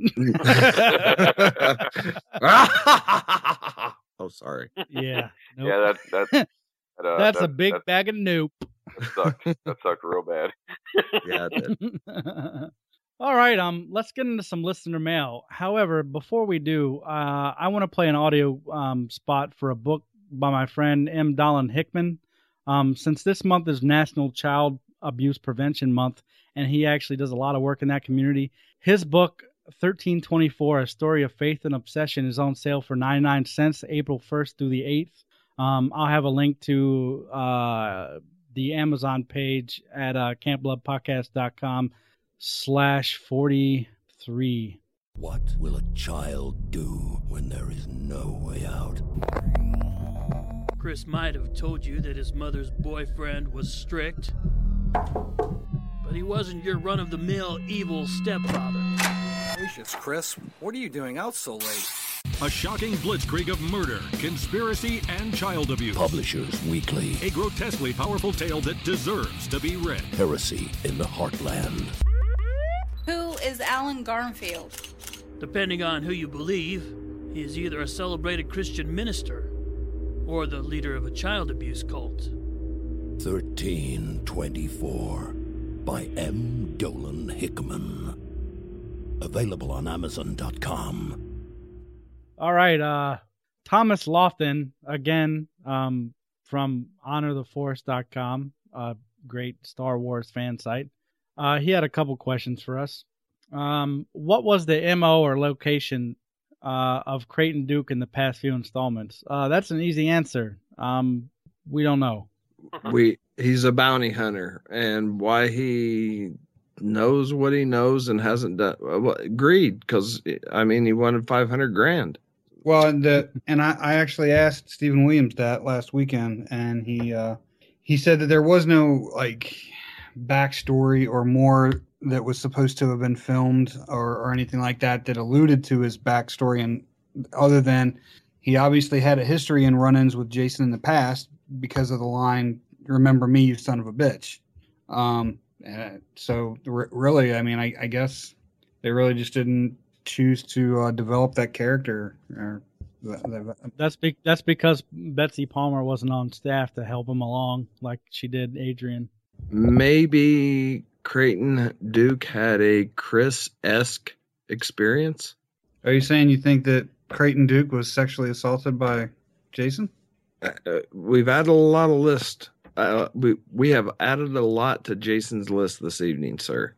Oh, sorry. Yeah. Nope. Yeah, that, that, that, uh, That's that, a big that, bag of nope. that sucked. That sucked real bad. Yeah, it did. All right, um, let's get into some listener mail. However, before we do, uh, I want to play an audio um, spot for a book by my friend M. Dolan Hickman. Um, since this month is National Child Abuse Prevention Month, and he actually does a lot of work in that community, his book, thirteen twenty-four, A Story of Faith and Obsession, is on sale for ninety-nine cents, April first through the eighth. Um, I'll have a link to uh, the Amazon page at uh, camp blood podcast dot com slash forty-three. What will a child do when there is no way out? Chris might have told you that his mother's boyfriend was strict, but he wasn't your run-of-the-mill evil stepfather. Gracious, Chris, what are you doing out so late? A shocking blitzkrieg of murder, conspiracy, and child abuse. Publishers Weekly. A grotesquely powerful tale that deserves to be read. Heresy in the Heartland. Who is Alan Garfield? Depending on who you believe, he is either a celebrated Christian minister or the leader of a child abuse cult. thirteen twenty-four by M. Dolan Hickman. Available on amazon dot com. All right, uh, Thomas Lofton, again, um, from honor the force dot com, a great Star Wars fan site. Uh, he had a couple questions for us. Um, what was the M O or location uh, of Creighton Duke in the past few installments? Uh, that's an easy answer. Um, we don't know. We he's a bounty hunter, and why he knows what he knows and hasn't done well, greed, because I mean he wanted five hundred grand. Well, and the and I, I actually asked Stephen Williams that last weekend, and he uh, he said that there was no like backstory or more that was supposed to have been filmed or, or anything like that that alluded to his backstory, and other than he obviously had a history and run-ins with Jason in the past because of the line, "Remember me, you son of a bitch." Um, uh, so r- really, I mean, I, I guess they really just didn't choose to uh, develop that character. Or, that's be- that's because Betsy Palmer wasn't on staff to help him along like she did Adrian. Maybe Creighton Duke had a Chris-esque experience. Are you saying you think that Creighton Duke was sexually assaulted by Jason? Uh, we've added a lot of lists. Uh, we we have added a lot to Jason's list this evening, sir.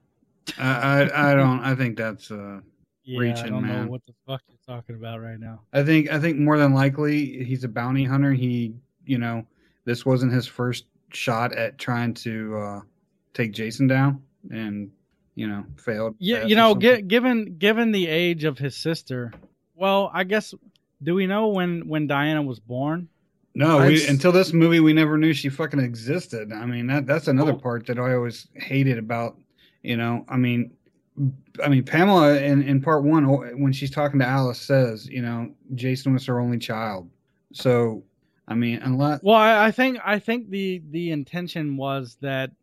I I, I don't. I think that's uh, yeah, reaching, I don't man. know what the fuck you're talking about right now. I think I think more than likely he's a bounty hunter. He, you know, this wasn't his first shot at trying to uh, take Jason down, and you know, failed. Yeah, you know, gi- given given the age of his sister, well, I guess, do we know when when Diana was born? No, we, until this movie, we never knew she fucking existed. I mean, that that's another part that I always hated about, you know, I mean, I mean, Pamela in, in part one, when she's talking to Alice, says, you know, Jason was her only child. So, I mean, unless. Well, I, I think I think the the intention was that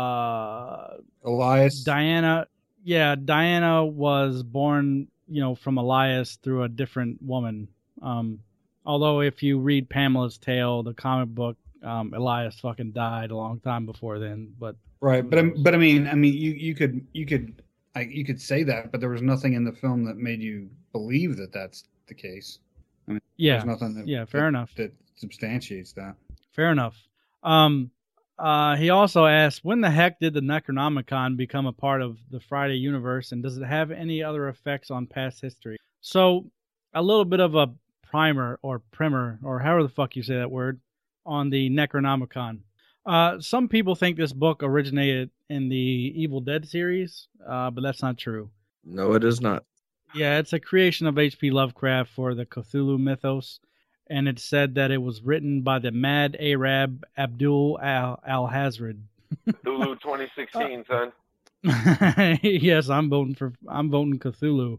uh, Elias, Diana, yeah, Diana was born, you know, from Elias through a different woman. Um, Although if you read Pamela's Tale, the comic book, um, Elias fucking died a long time before then. But right, but I, but I mean, I mean, you, you could you could I, you could say that, but there was nothing in the film that made you believe that that's the case. I mean, yeah, there's nothing that, yeah, fair that, enough that substantiates that. Fair enough. Um, uh, he also asked, when the heck did the Necronomicon become a part of the Friday universe, and does it have any other effects on past history? So, a little bit of a primer or primer or however the fuck you say that word on the Necronomicon. Uh, some people think this book originated in the Evil Dead series, uh, but that's not true. No, it is not. Yeah, it's a creation of H P Lovecraft for the Cthulhu mythos, and it's said that it was written by the Mad Arab Abdul Al Alhazred. Cthulhu twenty sixteen, son. Yes, I'm voting for. I'm voting Cthulhu.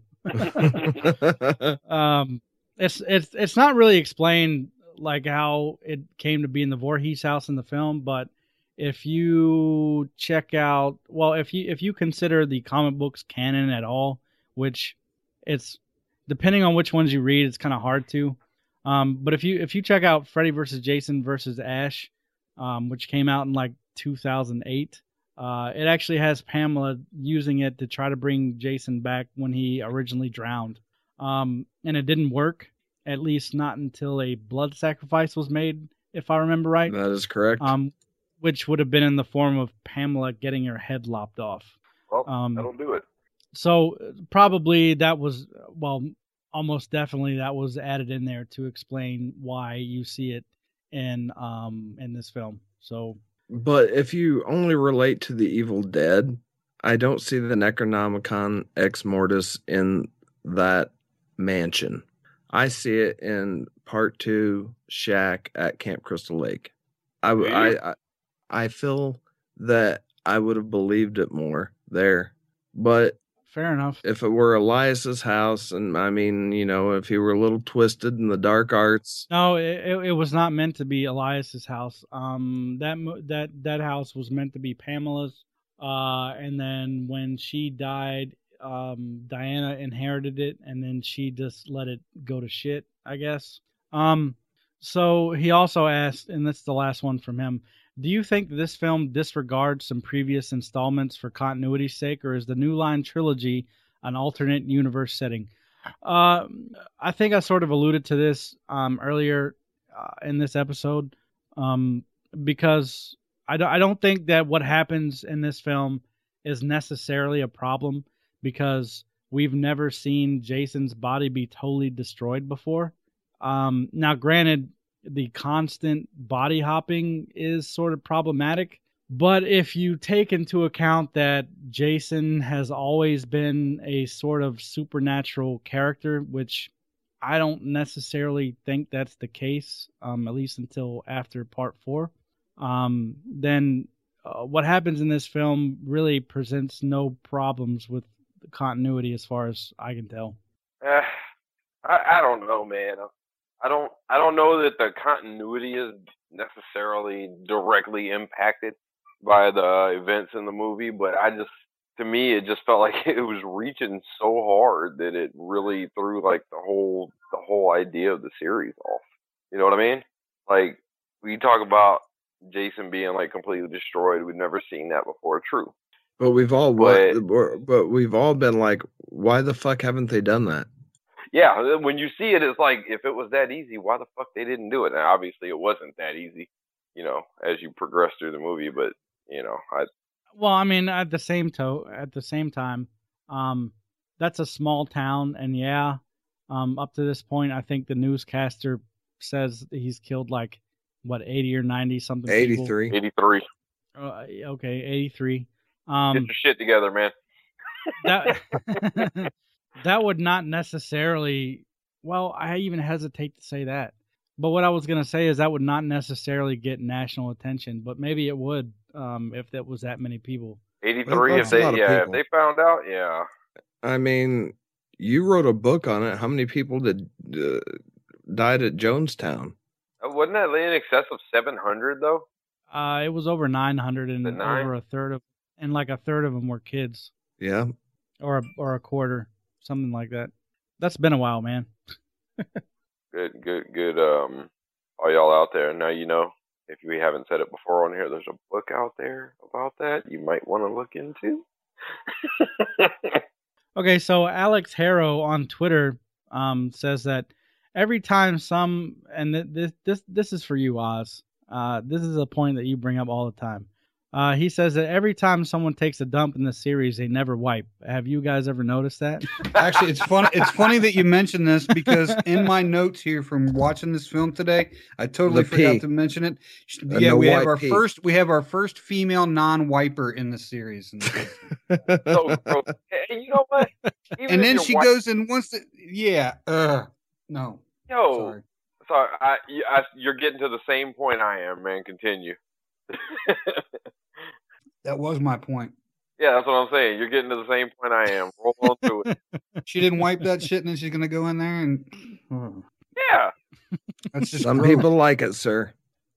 um. It's it's it's not really explained like how it came to be in the Voorhees house in the film, but if you check out, well, if you if you consider the comic books canon at all, which it's depending on which ones you read, it's kind of hard to. Um, but if you if you check out Freddy versus Jason versus Ash, um, which came out in like two thousand eight, uh, it actually has Pamela using it to try to bring Jason back when he originally drowned, um, and it didn't work. At least not until a blood sacrifice was made, if I remember right. That is correct. Um, which would have been in the form of Pamela getting her head lopped off. Well, um, that'll do it. So probably that was, well, almost definitely that was added in there to explain why you see it in um in this film. So, but if you only relate to the Evil Dead, I don't see the Necronomicon Ex Mortis in that mansion. I see it in part two, Shack at Camp Crystal Lake. I, I, I, I feel that I would have believed it more there. But fair enough. If it were Elias's house, and I mean, you know, if he were a little twisted in the dark arts. No, it, it was not meant to be Elias's house. Um, that that that house was meant to be Pamela's. Uh, and then when she died, um, Diana inherited it, and then she just let it go to shit, I guess. Um, so he also asked, and that's the last one from him, do you think this film disregards some previous installments for continuity's sake, or is the New Line trilogy an alternate universe setting? Uh, I think I sort of alluded to this um, earlier uh, in this episode, um, because I don't, I don't think that what happens in this film is necessarily a problem, because we've never seen Jason's body be totally destroyed before. Um, now, granted, the constant body hopping is sort of problematic, but if you take into account that Jason has always been a sort of supernatural character, which I don't necessarily think that's the case, um, at least until after part four, um, then uh, what happens in this film really presents no problems with the continuity as far as I can tell. Uh, I, I don't know, man. I don't I don't know that the continuity is necessarily directly impacted by the events in the movie, but I just, to me, it just felt like it was reaching so hard that it really threw like the whole the whole idea of the series off. You know what I mean? Like, we talk about Jason being like completely destroyed. We've never seen that before. True. But we've all But- but, but we've all been like, why the fuck haven't they done that? Yeah, when you see it, it's like, if it was that easy, why the fuck they didn't do it? Now, obviously, it wasn't that easy, you know, as you progress through the movie. But, you know, I Well, I mean, at the same to at the same time, um, that's a small town, and yeah, um, up to this point, I think the newscaster says he's killed like what eighty or ninety something. people. eighty-three. eighty-three. Uh, okay, eighty-three. Um, Get your shit together, man. that that would not necessarily. Well, I even hesitate to say that. But what I was gonna say is that would not necessarily get national attention, but maybe it would um, if there was that many people. eighty-three. That's If a they, lot of yeah, if people. they found out, yeah. I mean, you wrote a book on it. How many people did uh, died at Jonestown? Uh, Wasn't that in excess of seven hundred though? Uh, it was over nine hundred, and The nine? over a third of, and like a third of them were kids, Yeah. or a, or a quarter, something like that. That's been a while, man. Good, good, good. Um, all y'all out there, now you know. If we haven't said it before on here, there's a book out there about that you might want to look into. Okay, so Alex Harrow on Twitter um, says that every time some, and th- this this this is for you, Oz. Uh, this is a point that you bring up all the time. Uh, he says that every time someone takes a dump in the series, they never wipe. Have you guys ever noticed that? Actually, it's funny. It's funny that you mentioned this, because in my notes here from watching this film today, I totally The forgot pee. to mention it. And Yeah, the we have white our pee. first. We have our first female non-wiper in the series, and, So, bro, hey, you know what? Even and if then you're she white- goes and wants to. Yeah. Uh, no. Yo, Sorry. sorry, I, you- I, you're getting to the same point I am, man. Continue. That was my point. Yeah, that's what I'm saying. You're getting to the same point I am. Roll on through it. She didn't wipe that shit, and then she's gonna go in there and. Oh, Yeah. that's just Some gross. people like it, sir.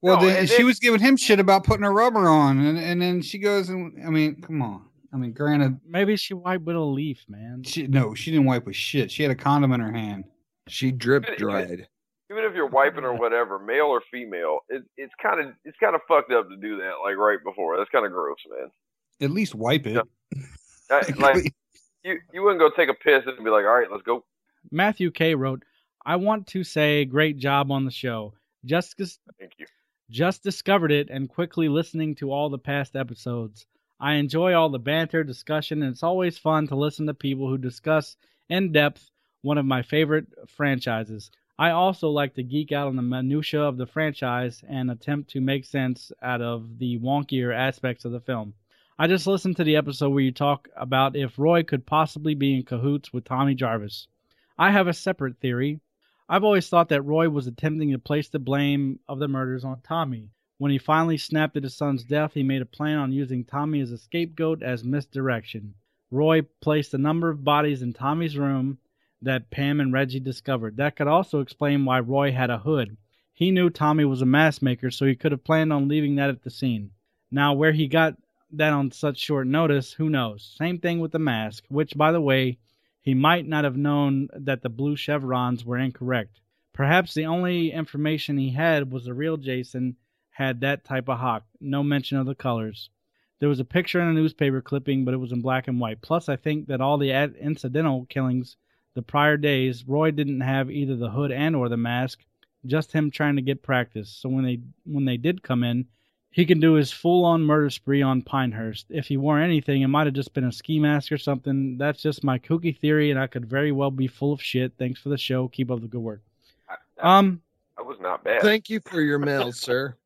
Well, No, then and she then- was giving him shit about putting her rubber on, and, and then she goes and I mean, come on. I mean, granted, Maybe she wiped with a leaf, man. she no, she didn't wipe with shit. She had a condom in her hand. She drip Even- dried. Even if you're wiping or whatever, male or female, it, it's kind of it's kind of fucked up to do that. Like right before, that's kind of gross, man. At least wipe it. Uh, Like you, you wouldn't go take a piss and be like, all right, let's go. Matthew K wrote, I want to say great job on the show. Just, Thank you. just discovered it and quickly listening to all the past episodes. I enjoy all the banter, discussion, and it's always fun to listen to people who discuss in depth one of my favorite franchises. I also like to geek out on the minutia of the franchise and attempt to make sense out of the wonkier aspects of the film. I just listened to the episode where you talk about if Roy could possibly be in cahoots with Tommy Jarvis. I have a separate theory. I've always thought that Roy was attempting to place the blame of the murders on Tommy. When he finally snapped at his son's death, he made a plan on using Tommy as a scapegoat as misdirection. Roy placed a number of bodies in Tommy's room that Pam and Reggie discovered. That could also explain why Roy had a hood. He knew Tommy was a mask maker, so he could have planned on leaving that at the scene. Now, where he got that on such short notice, who knows? Same thing with the mask, which, by the way, he might not have known that the blue chevrons were incorrect. Perhaps the only information he had was the real Jason had that type of hawk. No mention of the colors. There was a picture in a newspaper clipping, but it was in black and white. Plus, I think that all the ad- incidental killings the prior days, Roy didn't have either the hood and or the mask, just him trying to get practice. So when they when they did come in, he can do his full-on murder spree on Pinehurst. If he wore anything, it might have just been a ski mask or something. That's just my kooky theory, and I could very well be full of shit. Thanks for the show. Keep up the good work. Um, That was not bad. Thank you for your mail, sir.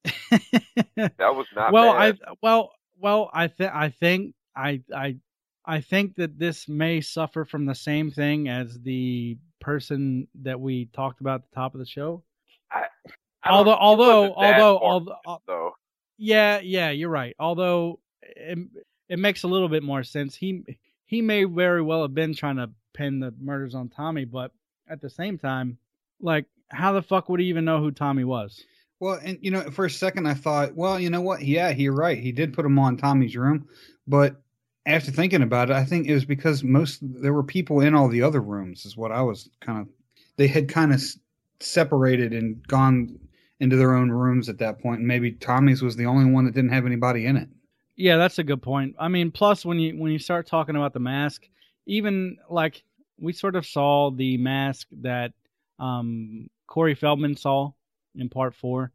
That was not well, bad. I well, well, I think I think I I I think that this may suffer from the same thing as the person that we talked about at the top of the show. I, I don't- Although, it although, wasn't that although, far although, from it, though. yeah, yeah, you're right. Although it, it makes a little bit more sense. He he may very well have been trying to pin the murders on Tommy, but at the same time, like, how the fuck would he even know who Tommy was? Well, and you know, for a second I thought, well, you know what? Yeah, you're right. He did put him on Tommy's room, but after thinking about it, I think it was because most there were people in all the other rooms. Is what I was kind of. They had kind of separated and gone into their own rooms at that point, and maybe Tommy's was the only one that didn't have anybody in it. Yeah, that's a good point. I mean, plus when you when you start talking about the mask, even like we sort of saw the mask that um, Corey Feldman saw in part four,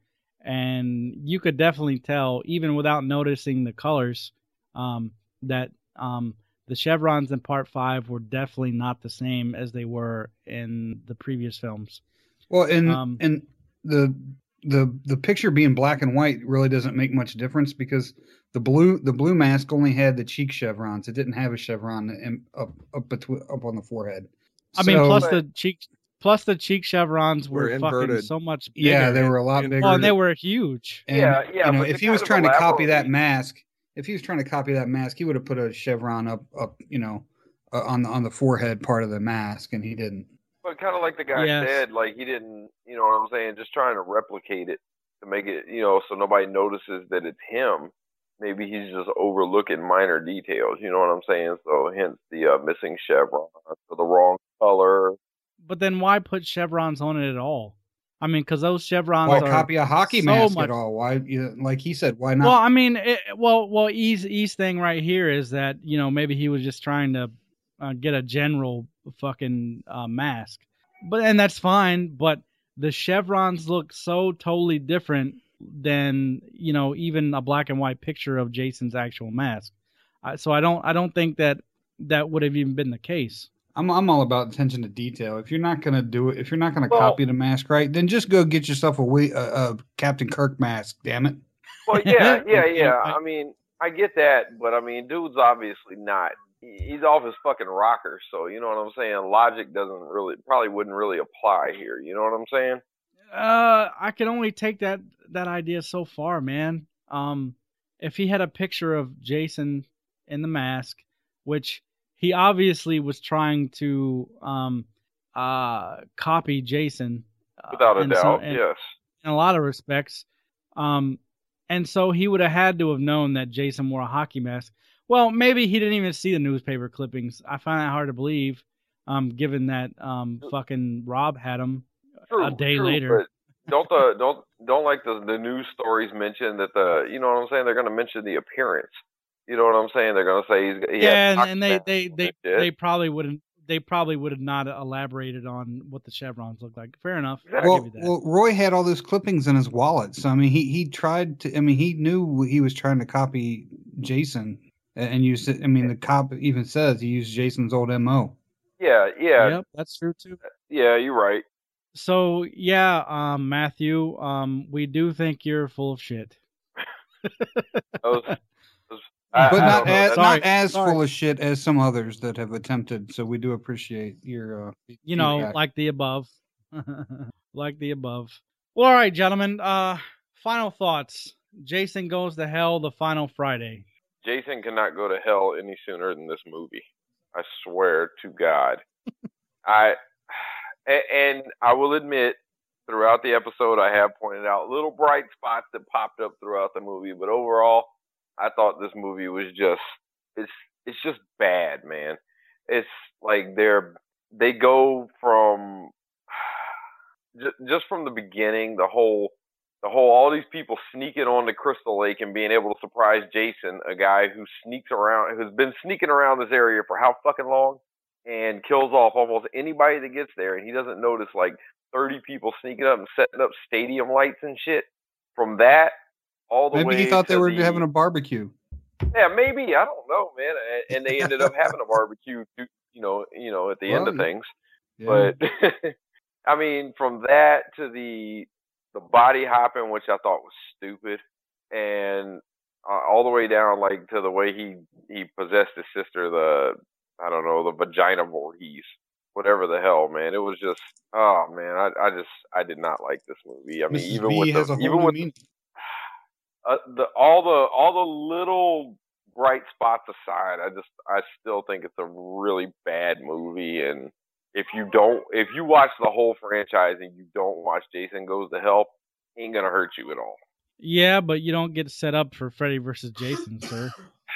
and you could definitely tell, even without noticing the colors, um, that um, the chevrons in part five were definitely not the same as they were in the previous films. Well, and Um, and the the the picture being black and white really doesn't make much difference because the blue the blue mask only had the cheek chevrons. It didn't have a chevron in, up up between up on the forehead. I mean, So- plus the cheek, plus the cheek chevrons were, Were fucking inverted. so much bigger. yeah, they were a lot bigger. Oh, and they were huge. And, Yeah, yeah, You know, but if to he was kind of trying to copy that elaborate- mask, if he was trying to copy that mask, he would have put a chevron up, up, you know, uh, on the on the forehead part of the mask, and he didn't. But kind of like the guy Yes. said, like he didn't, you know what I'm saying, just trying to replicate it to make it, you know, so nobody notices that it's him. Maybe he's just overlooking minor details, you know what I'm saying? So hence the uh, missing chevron or the wrong color. But then why put chevrons on it at all? I mean, because those chevrons Why are copy a hockey so mask much. at all? Why, you, like he said, why not? Well, I mean, it, well, well, E's E's thing right here is that, you know, maybe he was just trying to uh, get a general fucking uh, mask, but and that's fine. But the chevrons look so totally different than, you know, even a black and white picture of Jason's actual mask. Uh, so I don't I don't think that that would have even been the case. I'm I'm all about attention to detail. If you're not gonna do it, if you're not gonna Well- copy the mask right, then just go get yourself a, Wi- a, a Captain Kirk mask. Damn it! Well, yeah, yeah, yeah. I mean, I get that, but I mean, dude's obviously not. He- He's off his fucking rocker, so you know what I'm saying? Logic doesn't really, probably wouldn't really apply here. You know what I'm saying? Uh, I can only take that that idea so far, man. Um, if he had a picture of Jason in the mask, which he obviously was trying to um uh copy Jason, uh, Without a in some- doubt, in- yes. in a lot of respects. Um, and so he would have had to have known that Jason wore a hockey mask. Well, maybe he didn't even see the newspaper clippings. I find that hard to believe, um, given that um, fucking Rob had him True, a day true, later. But don't the don't don't like the the news stories mention that the you know what I'm saying? They're going to mention the appearance. You know what I'm saying? They're going to say he's he Yeah, has and, and they hockey they mask they, and shit. they probably wouldn't. They probably would have not elaborated on what the chevrons look like. Fair enough. I'll Well, give you that. well, Roy had all those clippings in his wallet, so I mean, he he tried to. I mean, he knew he was trying to copy Jason, and use. I mean, the cop even says he used Jason's old M O. Yeah, yeah, Yep, that's true too. yeah. You're right. So yeah, um, Matthew, um, we do think you're full of shit. Those, those, I, But I not don't know. as That's- not Sorry, as sorry. full of shit as some others that have attempted. So we do appreciate your. Uh, You know, feedback. like the above. Like the above. Well, all right, gentlemen. Uh, final thoughts. Jason Goes to Hell, the final Friday. Jason cannot go to hell any sooner than this movie. I swear to God. I a- and I will admit, throughout the episode, I have pointed out little bright spots that popped up throughout the movie, but overall, I thought this movie was just it's it's just bad, man. It's like they're they go from just, just from the beginning, the whole the whole all these people sneaking onto Crystal Lake and being able to surprise Jason, a guy who sneaks around, who's been sneaking around this area for how fucking long, and kills off almost anybody that gets there, and he doesn't notice like thirty people sneaking up and setting up stadium lights and shit. From that all the way Maybe he thought they to were the, having a barbecue. yeah, maybe, I don't know, man. And, and they ended up having a barbecue, you know, you know, at the end Well, of things. yeah. But I mean, from that to the the body hopping, which I thought was stupid, and uh, all the way down like to the way he he possessed his sister, the I don't know, the vagina Voorhees, whatever the hell, man. It was just, oh man, I I just I did not like this movie. I mean, Missus even B with has the a whole even new with meaning. uh, the all the all the little bright spots aside, I just I still think it's a really bad movie. And if you don't, if you watch the whole franchise and you don't watch Jason Goes to Hell, it ain't gonna hurt you at all. Yeah, but you don't get set up for Freddy versus Jason, sir.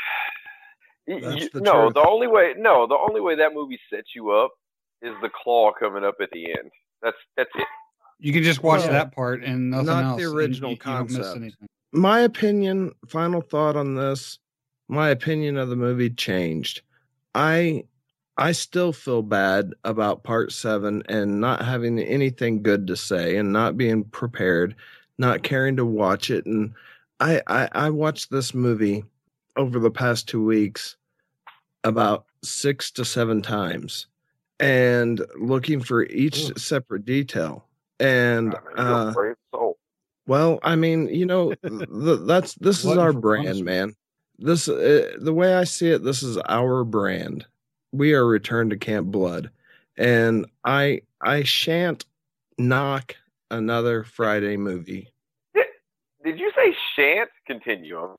Y- That's you- the no, truth. the only way no, the only way that movie sets you up is the claw coming up at the end. That's that's it. You can just watch Well, that part and nothing not else. the and original you, you don't miss concept. anything. My opinion, final thought on this, my opinion of the movie changed. I I still feel bad about part seven and not having anything good to say and not being prepared, not caring to watch it. And I, I, I watched this movie over the past two weeks about six to seven times and looking for each Ugh. separate detail. And I mean, you're a uh, brave soul. well, I mean, you know, th- that's this is Glutton our for brand, punishment. man. This, uh, the way I see it, this is our brand. We are Return to Camp Blood, and I, I shan't knock another Friday movie. Did, did you say shan't? Continue. I'm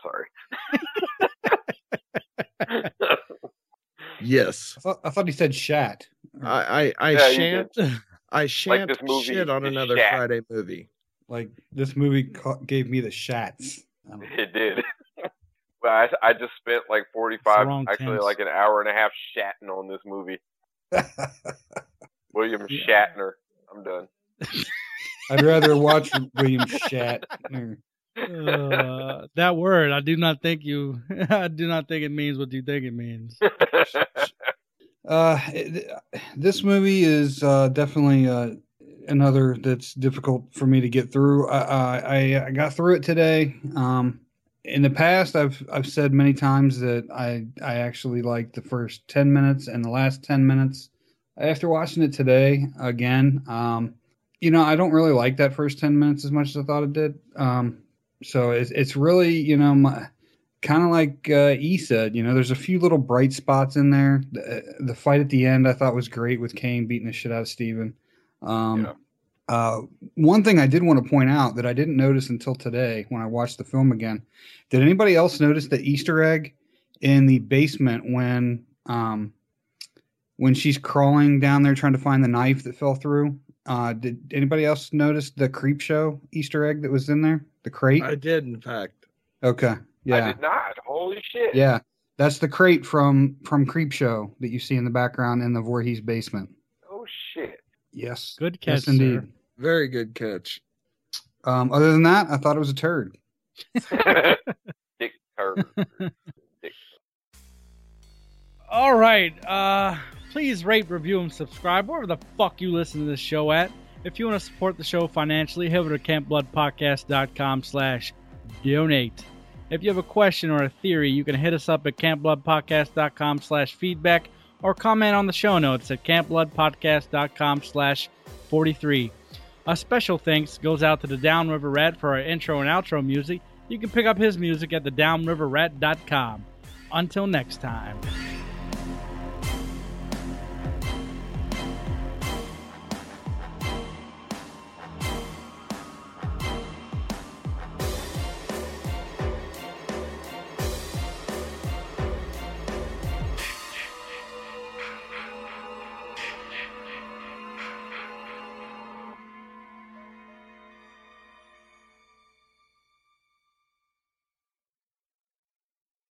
sorry. Yes, I thought, I thought he said shat. I, I, I Yeah, you shan't, I shan't this movie shit on is another shat. Friday movie. Like this movie ca- gave me the shats. I don't know. It did. But I, I just spent like It's forty-five, the wrong actually tense. like an hour and a half shatting on this movie. William Yeah. Shatner. I'm done. I'd rather watch William Shat. or- Uh, that word, I do not think you. I do not think it means what you think it means. Uh, it- this movie is uh, definitely uh, another that's difficult for me to get through. I, I I got through it today. Um, in the past, I've I've said many times that I I actually like the first ten minutes and the last ten minutes. After watching it today again, um, you know, I don't really like that first ten minutes as much as I thought it did. Um, so it's it's really, you know, my kind of like uh, E said, you know, there's a few little bright spots in there. The, the fight at the end I thought was great with Kane beating the shit out of Steven. Um, Yeah. uh, one thing I did want to point out that I didn't notice until today when I watched the film again. Did anybody else notice the Easter egg in the basement when um, when she's crawling down there trying to find the knife that fell through? Uh, did anybody else notice the Creep Show Easter egg that was in there? The crate? I did, in fact. Okay. Yeah. I did not. Holy shit. Yeah. That's the crate from, from Creep Show that you see in the background in the Voorhees basement. Oh, shit. Yes. Good catch, Yes, indeed. sir. Very good catch. Um, other than that, I thought it was a turd. Dick turd. Dick. All right. Uh, please rate, review, and subscribe wherever the fuck you listen to this show at. If you want to support the show financially, head over to camp blood podcast dot com slash donate. If you have a question or a theory, you can hit us up at camp blood podcast dot com slash feedback or comment on the show notes at camp blood podcast dot com slash forty-three. A special thanks goes out to the Downriver Rat for our intro and outro music. You can pick up his music at the down river rat dot com. Until next time.